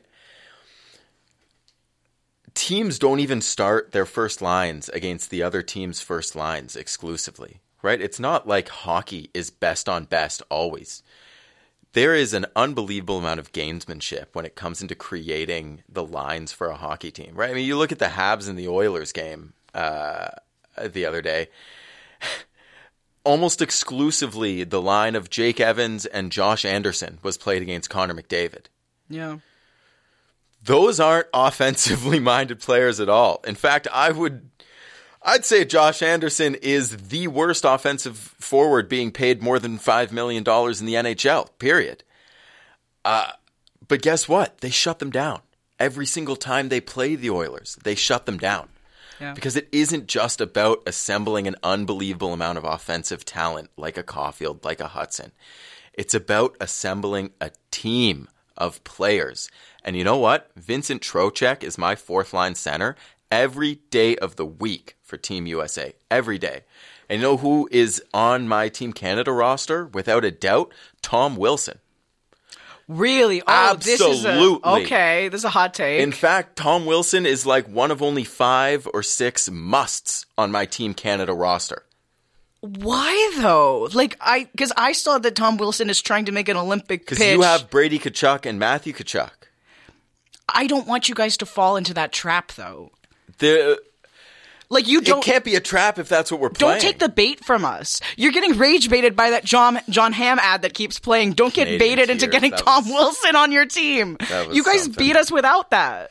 teams don't even start their first lines against the other team's first lines exclusively, right? It's not like hockey is best on best always. There is an unbelievable amount of gamesmanship when it comes into creating the lines for a hockey team, right? I mean, you look at the Habs and the Oilers game uh, the other day. Almost exclusively, the line of Jake Evans and Josh Anderson was played against Connor McDavid. Yeah. Those aren't offensively minded players at all. In fact, I would, I'd say Josh Anderson is the worst offensive forward being paid more than five million dollars in the N H L, period. Uh, but guess what? They shut them down. Every single time they play the Oilers, they shut them down. Yeah. Because it isn't just about assembling an unbelievable amount of offensive talent like a Caulfield, like a Hudson. It's about assembling a team of players. And you know what? Vincent Trocheck is my fourth line center every day of the week for Team U S A. Every day. And you know who is on my Team Canada roster? Without a doubt, Tom Wilson. Really? Oh, Absolutely. This is a, okay, this is a hot take. In fact, Tom Wilson is like one of only five or six musts on my Team Canada roster. Why though? Like I, because I saw that Tom Wilson is trying to make an Olympic pitch. Because you have Brady Tkachuk and Matthew Tkachuk. I don't want you guys to fall into that trap though. The like you don't. It can't be a trap if that's what we're playing. Don't take the bait from us. You're getting rage baited by that John John Hamm ad that keeps playing. Don't get Canadian baited tears. into getting That Tom was- Wilson on your team. That was You guys something. beat us without that.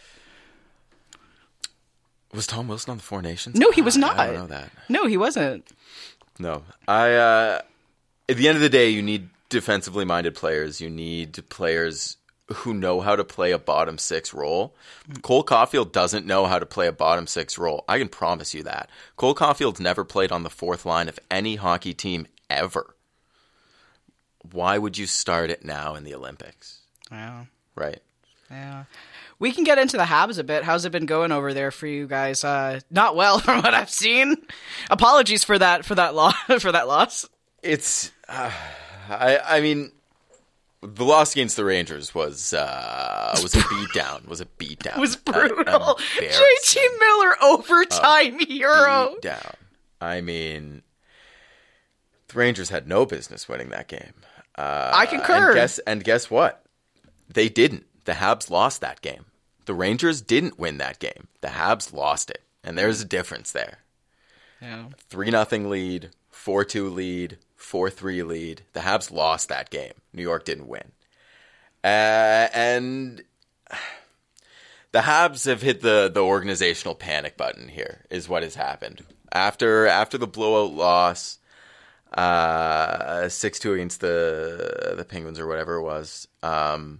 Was Tom Wilson on the Four Nations? No, he was not. I don't know that. No, he wasn't. No. I, uh, at the end of the day, you need defensively minded players. You need players who know how to play a bottom six role. Cole Caulfield doesn't know how to play a bottom six role. I can promise you that. Cole Caulfield's never played on the fourth line of any hockey team ever. Why would you start it now in the Olympics? Yeah. Right. Yeah. We can get into the Habs a bit. How's it been going over there for you guys? Uh, not well from what I've seen. Apologies for that for that loss for that loss. It's uh, I I mean the loss against the Rangers was uh, was a beatdown. Was a beatdown. It was brutal. J T Miller overtime a hero. Beatdown. I mean, the Rangers had no business winning that game. Uh, I concur. And guess and guess what? They didn't. The Habs lost that game. The Rangers didn't win that game. The Habs lost it, and there's a difference there. Yeah. Three nothing lead, four two lead, four three lead. The Habs lost that game. New York didn't win. Uh, and the Habs have hit the, the organizational panic button here, is what has happened. After after the blowout loss, uh, six two against the the Penguins or whatever it was, um,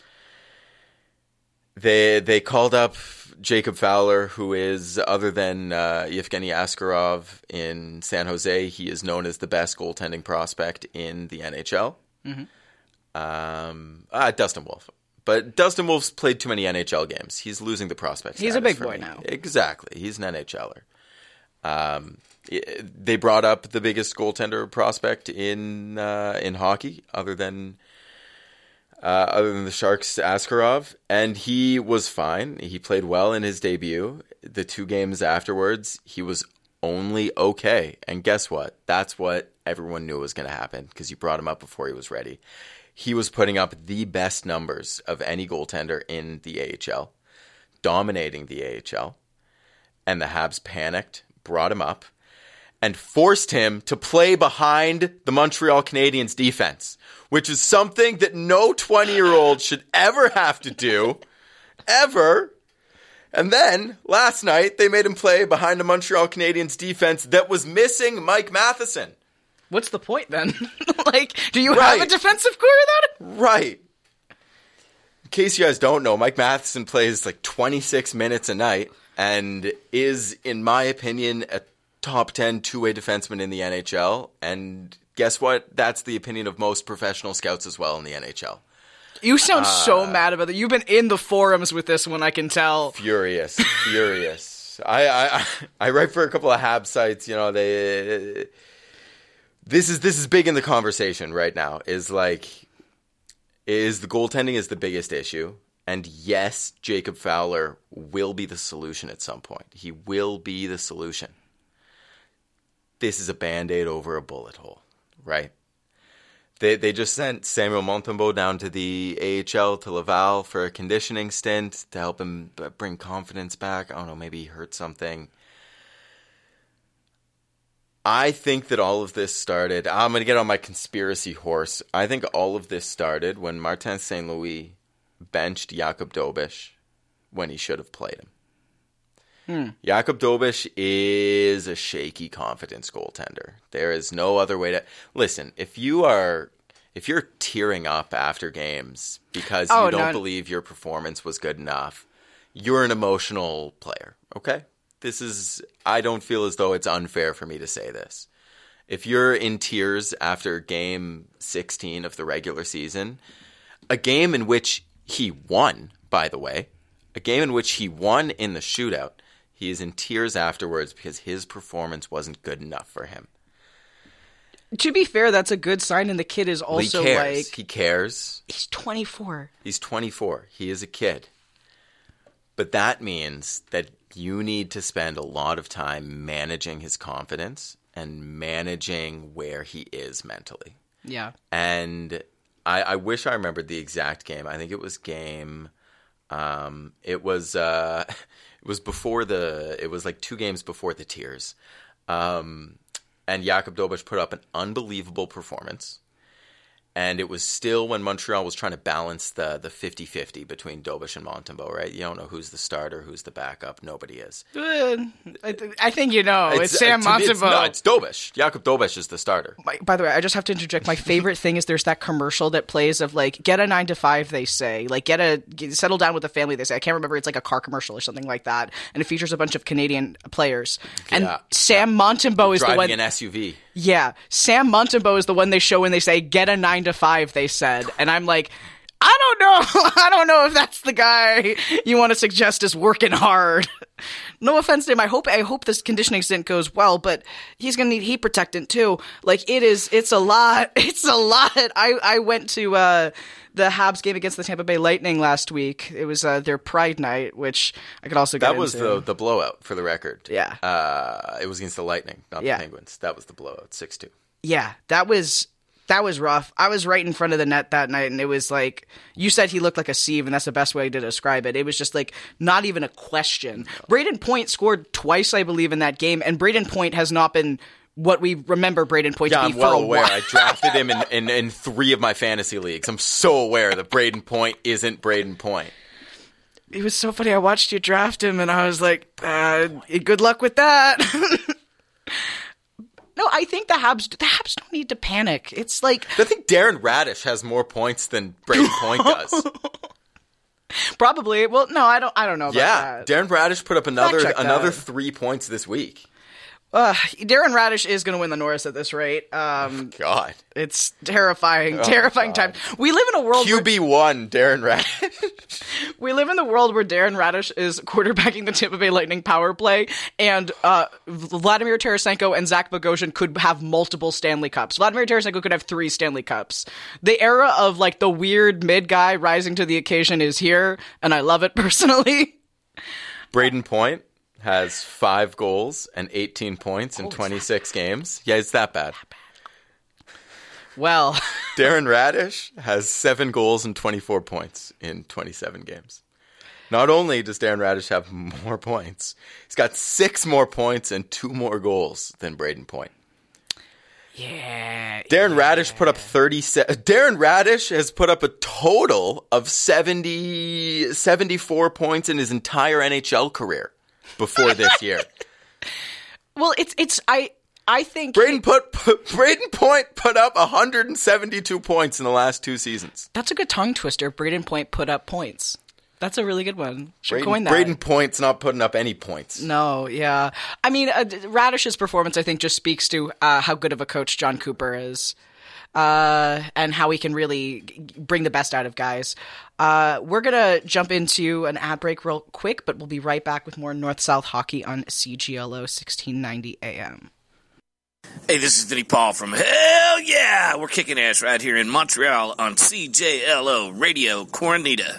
they they called up Jacob Fowler, who is, other than uh, Yevgeny Askarov in San Jose, he is known as the best goaltending prospect in the N H L. Mm-hmm. Um, ah, Dustin Wolf. But Dustin Wolf's played too many N H L games. He's losing the prospect He's a status big for boy me. now. Exactly. He's an N H L er. Um, they brought up the biggest goaltender prospect in uh, in hockey, other than uh, other than the Sharks' Askarov, and he was fine. He played well in his debut. The two games afterwards, he was only okay. And guess what? That's what everyone knew was going to happen, because you brought him up before he was ready. He was putting up the best numbers of any goaltender in the A H L, dominating the A H L, and the Habs panicked, brought him up, and forced him to play behind the Montreal Canadiens defense, which is something that no twenty-year-old should ever have to do, ever. And then, last night, they made him play behind a Montreal Canadiens defense that was missing Mike Matheson. What's the point then? Like, do you Right. have a defensive core then? Right. In case you guys don't know, Mike Matheson plays like twenty-six minutes a night and is, in my opinion, a top ten two-way defenseman in the N H L. And guess what? That's the opinion of most professional scouts as well in the N H L. You sound Uh, so mad about it. You've been in the forums with this one, I can tell. Furious, furious. I, I I write for a couple of Habs sites. You know, they. This is this is big in the conversation right now. Is like, is the goaltending is the biggest issue, and yes, Jacob Fowler will be the solution at some point. He will be the solution. This is a Band-Aid over a bullet hole, right? They they just sent Samuel Montembeault down to the A H L, to Laval, for a conditioning stint to help him bring confidence back. I don't know, maybe he hurt something. I think that all of this started, I'm going to get on my conspiracy horse. I think all of this started when Martin Saint Louis benched Jakub Dobeš when he should have played him. Hmm. Jakub Dobeš is a shaky confidence goaltender. There is no other way to listen. If you are, if you're tearing up after games because Oh, you don't no. believe your performance was good enough, you're an emotional player. Okay, this is. I don't feel as though it's unfair for me to say this. If you're in tears after game sixteen of the regular season, a game in which he won, by the way, a game in which he won in the shootout. He is in tears afterwards because his performance wasn't good enough for him. To be fair, that's a good sign, and the kid is Well, he also cares. like... He cares. He's twenty-four. He's twenty-four. He is a kid. But that means that you need to spend a lot of time managing his confidence and managing where he is mentally. Yeah. And I, I wish I remembered the exact game. I think it was game... Um, it was... Uh, It was before the, it was like two games before the tears. Um, and Jakub Dobeš put up an unbelievable performance. And it was still when Montreal was trying to balance the the fifty-fifty between Dobish and Montembeault, right? You don't know who's the starter, who's the backup. Nobody is. Uh, I, th- I think you know. It's, it's Sam uh, Montembeault. It's, no, it's Dobish. Jakob Dobish is the starter. By, by the way, I just have to interject. My favorite thing is there's that commercial that plays of like, get a nine to five, they say. Like, get a get, settle down with a family, they say. I can't remember. It's like a car commercial or something like that. And it features a bunch of Canadian players. And yeah. Sam Montembeault is Driving the one. an S U V. Yeah. Sam Montembeault is the one they show when they say, get a nine to five, they said. And I'm like, I don't know. I don't know if that's the guy you want to suggest is working hard. No offense to him. I hope I hope this conditioning stint goes well, but he's going to need heat protectant too. Like it is, it's a lot. It's a lot. I, I went to uh, the Habs game against the Tampa Bay Lightning last week. It was uh, their Pride night, which I could also get That was into. the the blowout, for the record. Yeah. Uh, it was against the Lightning, not Yeah. the Penguins. That was the blowout, six two. Yeah, that was that was rough. I was right in front of the net that night, and it was like, you said he looked like a sieve, and that's the best way to describe it. It was just like not even a question. Braden Point scored twice, I believe, in that game, and Braden Point has not been what we remember Braden Point Yeah, to be I'm well for a aware. while. I drafted him in, in, in three of my fantasy leagues. I'm so aware that Braden Point isn't Braden Point. It was so funny. I watched you draft him, and I was like, uh, good luck with that. No, I think the Habs the Habs don't need to panic. It's like I think Darren Radish has more points than Braden Point does. Probably. Well, no, I don't. I don't know about Yeah, that. Darren Radish put up another Fact check another that. three points this week. Uh, Darren Radish is going to win the Norris at this rate. Um, God, it's terrifying, Oh, terrifying God. time. We live in a world. Q Where, B one, Darren Radish. we live in the world where Darren Radish is quarterbacking the Tampa Bay Lightning power play, and uh, Vladimir Tarasenko and Zach Bogosian could have multiple Stanley Cups. Vladimir Tarasenko could have three Stanley Cups. The era of like the weird mid guy rising to the occasion is here, and I love it personally. Braden Point has five goals and eighteen points in twenty-six games. Yeah, it's that bad. Well, Darren Radish has seven goals and twenty-four points in twenty-seven games. Not only does Darren Radish have more points, he's got six more points and two more goals than Braden Point. Yeah. Darren yeah. Radish put up thirty-seven. Darren Radish has put up a total of seventy, seventy-four points in his entire N H L career before this year. Well, it's it's I I think Braden put, put Braden Point put up one hundred seventy-two points in the last two seasons. that's a good tongue twister. Braden Point put up points. That's a really good one. Should Braden, coin that. Braden Point's not putting up any points. No, yeah. I mean, uh, Radish's performance, I think, just speaks to uh, how good of a coach John Cooper is. Uh, and how he can really g- bring the best out of guys. Uh, we're going to jump into an ad break real quick, but we'll be right back with more North-South hockey on C G L O sixteen ninety A M. Hey, this is Vinny Paul from Hell Yeah! We're kicking ass right here in Montreal on C J L O Radio Coronita.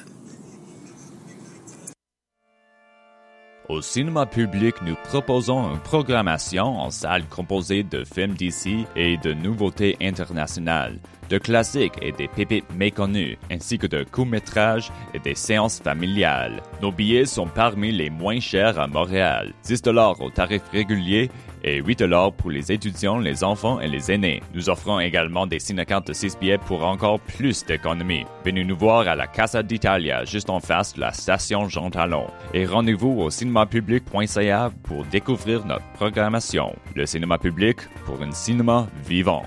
Au cinéma public, nous proposons une programmation en salle composée de films d'ici et de nouveautés internationales, de classiques et des pépites méconnues, ainsi que de courts-métrages et des séances familiales. Nos billets sont parmi les moins chers à Montréal, dix dollars au tarif régulier et huit dollars pour les étudiants, les enfants et les aînés. Nous offrons également des ciné-cartes de six billets pour encore plus d'économies. Venez nous voir à la Casa d'Italia, juste en face de la station Jean Talon. Et rendez-vous au cinémapublic point c a pour découvrir notre programmation. Le cinéma public pour un cinéma vivant.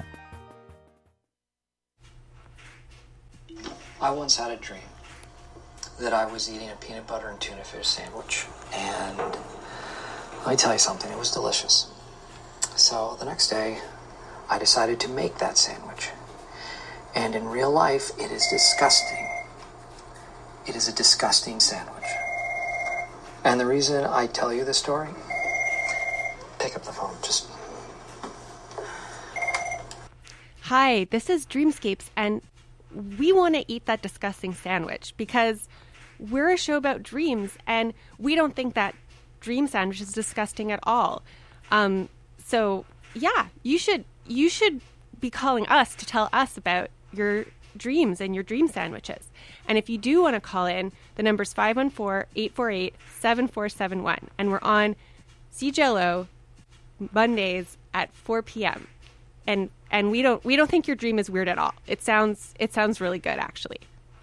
I once had a dream that I was eating a peanut butter and tuna fish sandwich. And let me tell you something, it was delicious. So the next day, I decided to make that sandwich. And in real life, it is disgusting. It is a disgusting sandwich. And the reason I tell you this story, pick up the phone, just... Hi, this is Dreamscapes, and we want to eat that disgusting sandwich because we're a show about dreams, and we don't think that dream sandwich is disgusting at all. Um, so yeah, you should you should be calling us to tell us about your dreams and your dream sandwiches. And if you do want to call in, the number's five one four, eight four eight, seven four seven one, and we're on C J L O Mondays at four p.m. And and we don't we don't think your dream is weird at all. It sounds it sounds really good, actually.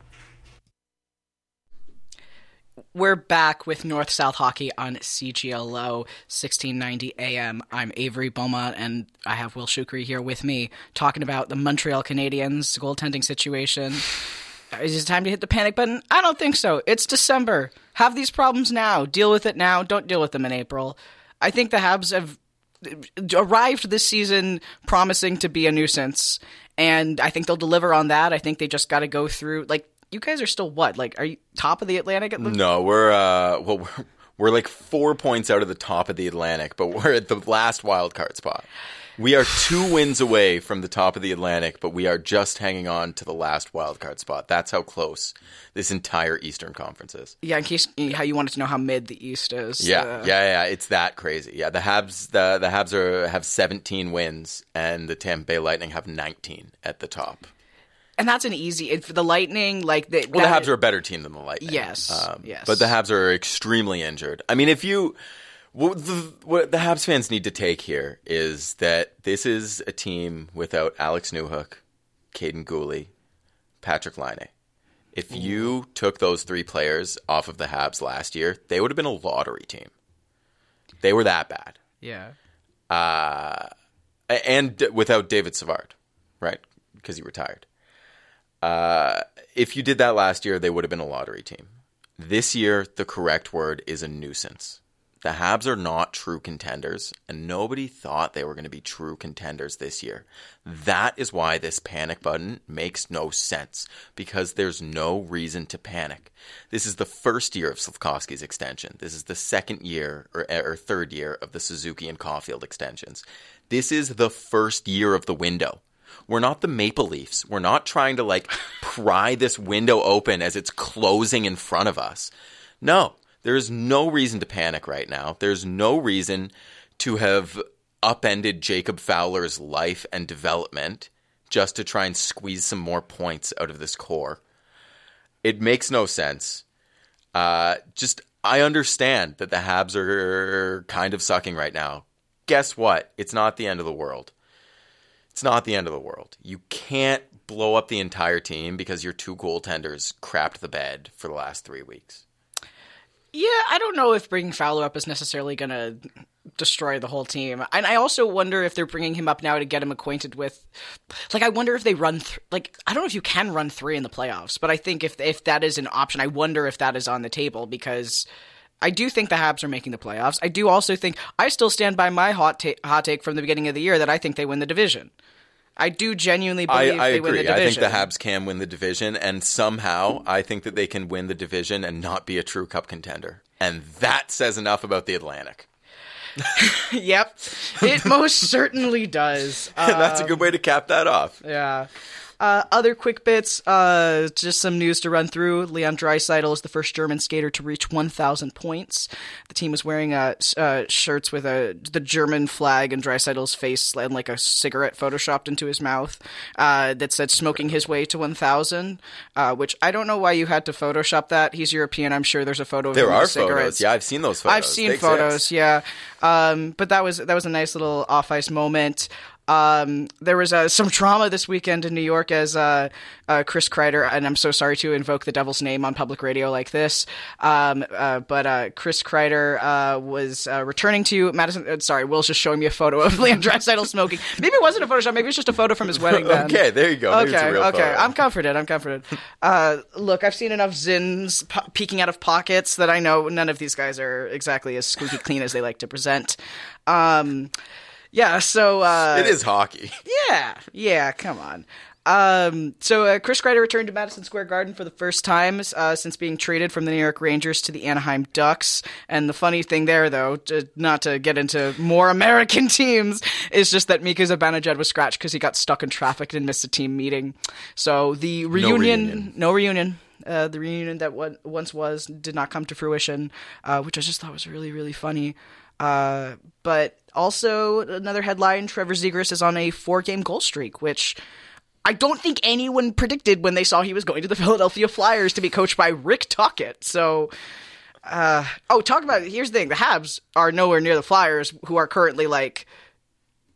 We're back with North-South Hockey on C G L O sixteen ninety A M. I'm Avery Beaumont, and I have Will Shukri here with me talking about the Montreal Canadiens goaltending situation. Is it time to hit the panic button? I don't think so. It's December. Have these problems now. Deal with it now. Don't deal with them in April. I think the Habs have arrived this season promising to be a nuisance, and I think they'll deliver on that. I think they just got to go through, like, you guys are still what? Like, are you top of the Atlantic? At the- no, we're uh, well, we're, we're like four points out of the top of the Atlantic, but we're at the last wild card spot. We are two wins away from the top of the Atlantic, but we are just hanging on to the last wild card spot. That's how close this entire Eastern Conference is. Yeah, in case how you wanted to know how mid the East is. Yeah, uh, yeah, yeah, it's that crazy. Yeah, the Habs, the the Habs are have seventeen wins, and the Tampa Bay Lightning have nineteen at the top. And that's an easy for the Lightning. Like the, well, the Habs is, are a better team than the Lightning. Yes, um, yes. But the Habs are extremely injured. I mean, if you what the, what the Habs fans need to take here is that this is a team without Alex Newhook, Caden Gooley, Patrick Laine. If mm. you took those three players off of the Habs last year, they would have been a lottery team. They were that bad. Yeah. Uh, and without David Savard, right? Because he retired. Uh, if you did that last year, they would have been a lottery team. This year, the correct word is a nuisance. The Habs are not true contenders, and nobody thought they were going to be true contenders this year. That is why this panic button makes no sense, because there's no reason to panic. This is the first year of Slafkovsky's extension. This is the second year or, or third year of the Suzuki and Caulfield extensions. This is the first year of the window. We're not the Maple Leafs. We're not trying to, like, pry this window open as it's closing in front of us. No, there is no reason to panic right now. There's no reason to have upended Jacob Fowler's life and development just to try and squeeze some more points out of this core. It makes no sense. Uh, just, I understand that the Habs are kind of sucking right now. Guess what? It's not the end of the world. It's not the end of the world. You can't blow up the entire team because your two goaltenders crapped the bed for the last three weeks. Yeah, I don't know if bringing Fowler up is necessarily going to destroy the whole team. And I also wonder if they're bringing him up now to get him acquainted with... Like, I wonder if they run... Th- like, I don't know if you can run three in the playoffs, but I think if if that is an option, I wonder if that is on the table, because... I do think the Habs are making the playoffs. I do also think I still stand by my hot ta- hot take from the beginning of the year that I think they win the division. I do genuinely believe I, I they agree. win the division. I think the Habs can win the division, and somehow I think that they can win the division and not be a true cup contender. And that says enough about the Atlantic. Yep, it most certainly does. Um, That's a good way to cap that off. Yeah. Uh, other quick bits, uh, just some news to run through. Leon Draisaitl is the first German skater to reach one thousand points. The team was wearing uh, uh, shirts with a, the German flag and Draisaitl's face and like a cigarette photoshopped into his mouth uh, that said smoking his way to one thousand, uh, which I don't know why you had to Photoshop that. He's European. I'm sure there's a photo of there him are with cigarettes. Photos. Yeah, I've seen those photos. I've seen they photos, exist. yeah. Um, but that was that was a nice little off-ice moment. Um, there was uh, some trauma this weekend in New York as uh, uh, Chris Kreider, and I'm so sorry to invoke the devil's name on public radio like this, um, uh, but uh, Chris Kreider uh, was uh, returning to Madison. Uh, sorry, Will's just showing me a photo of Leon Draisaitl smoking. Maybe it wasn't a Photoshop. Maybe it's just a photo from his wedding band. Okay, there you go. Maybe okay, it's a real okay. photo. I'm comforted. I'm comforted. Uh, look, I've seen enough Zins po- peeking out of pockets that I know none of these guys are exactly as squeaky clean as they like to present. Um, Yeah, so... Uh, it is hockey. Yeah, yeah, come on. Um, so uh, Chris Kreider returned to Madison Square Garden for the first time uh, since being traded from the New York Rangers to the Anaheim Ducks. And the funny thing there, though, to, not to get into more American teams, is just that Mika Zibanejad was scratched because he got stuck in traffic and missed a team meeting. So the reunion... No reunion. No reunion. Uh, the reunion that w- once was did not come to fruition, uh, which I just thought was really, really funny. Uh, but also another headline, Trevor Zegras is on a four-game goal streak, which I don't think anyone predicted when they saw he was going to the Philadelphia Flyers to be coached by Rick Tocchet. So, uh, oh, talk about it. Here's the thing. The Habs are nowhere near the Flyers, who are currently like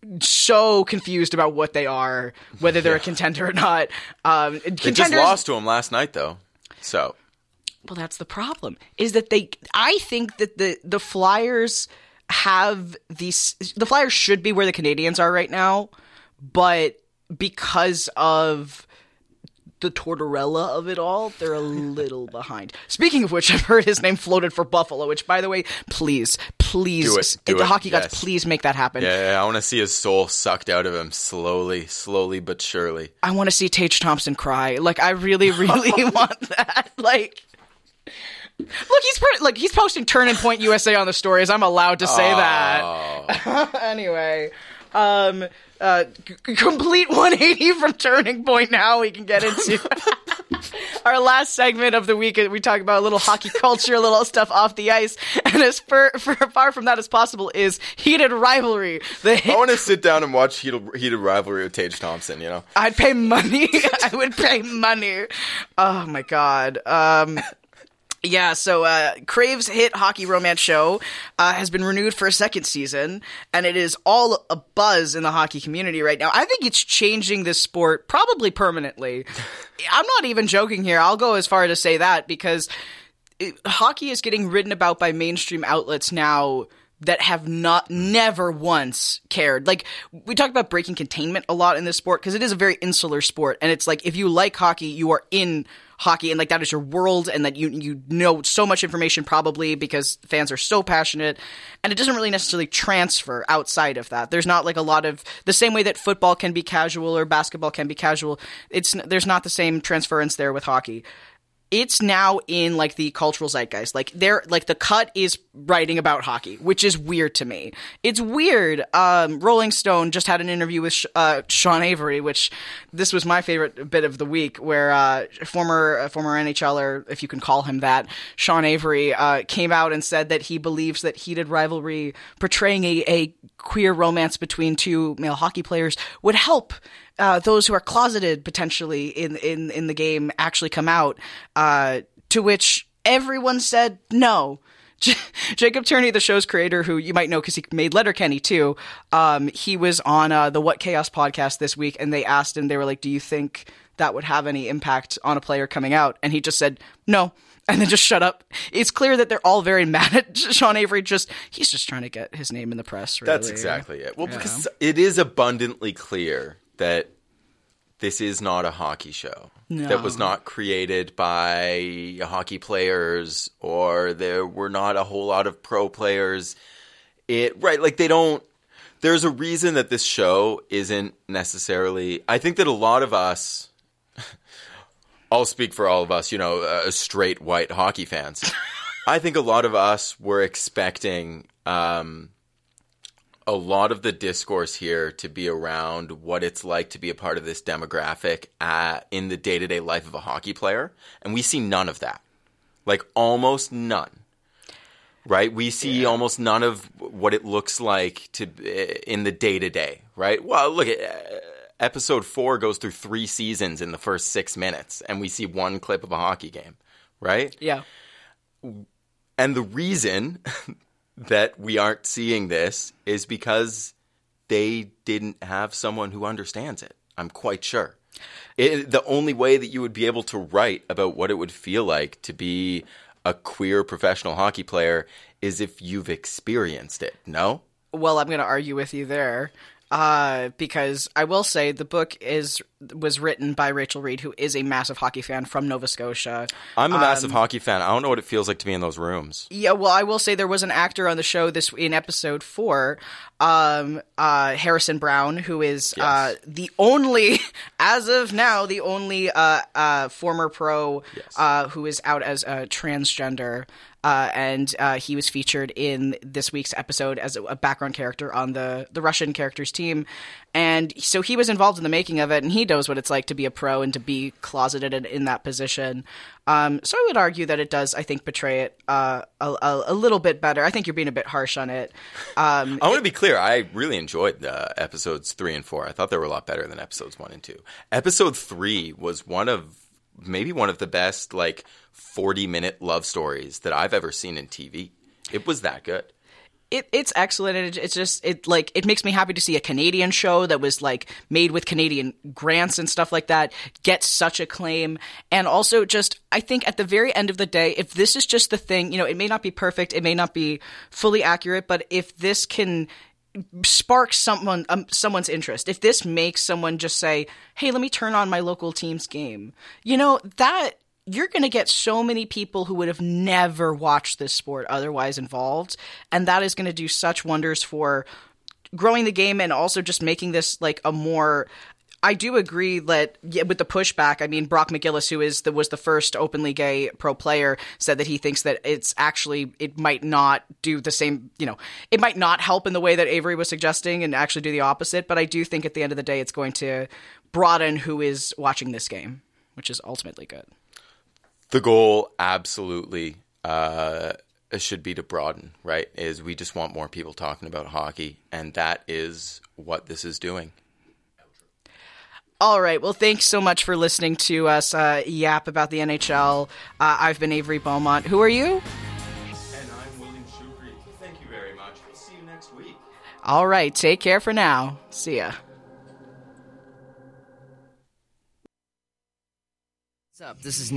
so confused about what they are, whether they're yeah. a contender or not. Um, they just lost to them last night, though. So, well, that's the problem. Is that they? I think that the the Flyers have these. The Flyers should be where the Canadians are right now, but because of the Tortorella of it all, they're a little behind. Speaking of which, I've heard his name floated for Buffalo, which, by the way, please, please, do it, do the it, hockey yes. gods, please make that happen. Yeah, yeah I want to see his soul sucked out of him slowly, slowly but surely. I want to see Tage Thompson cry. Like, I really, really want that. Like, look, he's per- like he's posting Turning Point U S A on the stories. I'm allowed to say oh. that. Anyway. Um, uh, c- complete one eighty from Turning Point now we can get into our last segment of the week. We talk about a little hockey culture, a little stuff off the ice, and as far, for, far from that as possible is Heated Rivalry. The hit- I want to sit down and watch Heated, heated Rivalry with Tage Thompson, you know? I'd pay money. I would pay money. Oh my God. Um... Yeah, so uh, Crave's hit hockey romance show uh, has been renewed for a second season, and it is all a buzz in the hockey community right now. I think it's changing this sport probably permanently. I'm not even joking here. I'll go as far as to say that, because it, hockey is getting written about by mainstream outlets now that have not never once cared. Like, we talk about breaking containment a lot in this sport because it is a very insular sport, and it's like if you like hockey, you are in hockey, and like that is your world, and that you you know so much information probably because fans are so passionate, and it doesn't really necessarily transfer outside of that. There's not like a lot of the same way that football can be casual or basketball can be casual. It's there's not the same transference there with hockey. It's now in like the cultural zeitgeist. Like they're like the cut is writing about hockey, which is weird to me. It's weird. Um, Rolling Stone just had an interview with uh, Sean Avery, which this was my favorite bit of the week, where uh, former uh, former NHLer, if you can call him that, Sean Avery uh, came out and said that he believes that Heated Rivalry portraying a, a queer romance between two male hockey players would help Uh, those who are closeted potentially in, in, in the game actually come out, uh, to which everyone said no. J- Jacob Turney, the show's creator, who you might know because he made Letterkenny too, um, he was on uh, the What Chaos podcast this week, and they asked him, they were like, do you think that would have any impact on a player coming out? And he just said, no. And then just shut up. It's clear that they're all very mad at Sean Avery. Just he's just trying to get his name in the press, really. That's exactly it. Well, yeah. because it is abundantly clear that this is not a hockey show. No. That was not created by hockey players, or there were not a whole lot of pro players. It right, like they don't. There's a reason that this show isn't necessarily. I think that a lot of us. I'll speak for all of us, you know, uh, straight white hockey fans. I think a lot of us were expecting. Um, A lot of the discourse here to be around what it's like to be a part of this demographic at, in the day-to-day life of a hockey player. And we see none of that. Like, almost none. Right? We see yeah. almost none of what it looks like to in the day-to-day. Right? Well, look, at episode four goes through three seasons in the first six minutes. And we see one clip of a hockey game. Right? Yeah. And the reason that we aren't seeing this is because they didn't have someone who understands it. I'm quite sure. It, the only way that you would be able to write about what it would feel like to be a queer professional hockey player is if you've experienced it, no? Well, I'm going to argue with you there. Uh, because I will say the book is was written by Rachel Reed, who is a massive hockey fan from Nova Scotia. I'm a massive um, hockey fan. I don't know what it feels like to be in those rooms. Yeah, well, I will say there was an actor on the show this in episode four, um, uh, Harrison Brown, who is yes. uh, the only, as of now, the only uh, uh, former pro yes. uh, who is out as a transgender. Uh, and uh, he was featured in this week's episode as a, a background character on the, the Russian characters team. And so he was involved in the making of it, and he knows what it's like to be a pro and to be closeted in, in that position. Um, so I would argue that it does, I think, portray it uh, a, a, a little bit better. I think you're being a bit harsh on it. Um, I want to be clear. I really enjoyed uh, episodes three and four. I thought they were a lot better than episodes one and two. Episode three was one of maybe one of the best, like, forty-minute love stories that I've ever seen in T V. It was that good. It, it's excellent, and it, it's just it like it makes me happy to see a Canadian show that was like made with Canadian grants and stuff like that get such acclaim. And also, just I think at the very end of the day, if this is just the thing, you know, it may not be perfect, it may not be fully accurate, but if this can spark someone um, someone's interest, if this makes someone just say, "Hey, let me turn on my local team's game," you know, that. You're going to get so many people who would have never watched this sport otherwise involved. And that is going to do such wonders for growing the game and also just making this like a more, I do agree that yeah, with the pushback, I mean, Brock McGillis, who is the, was the first openly gay pro player, said that he thinks that it's actually, it might not do the same, you know, it might not help in the way that Avery was suggesting and actually do the opposite. But I do think at the end of the day, it's going to broaden who is watching this game, which is ultimately good. The goal absolutely uh, should be to broaden, right? Is we just want more people talking about hockey, and that is what this is doing. All right. Well, thanks so much for listening to us uh, yap about the N H L. Uh, I've been Avery Beaumont. Who are you? And I'm William Shukri. Thank you very much. We'll see you next week. All right. Take care for now. See ya. What's up? This is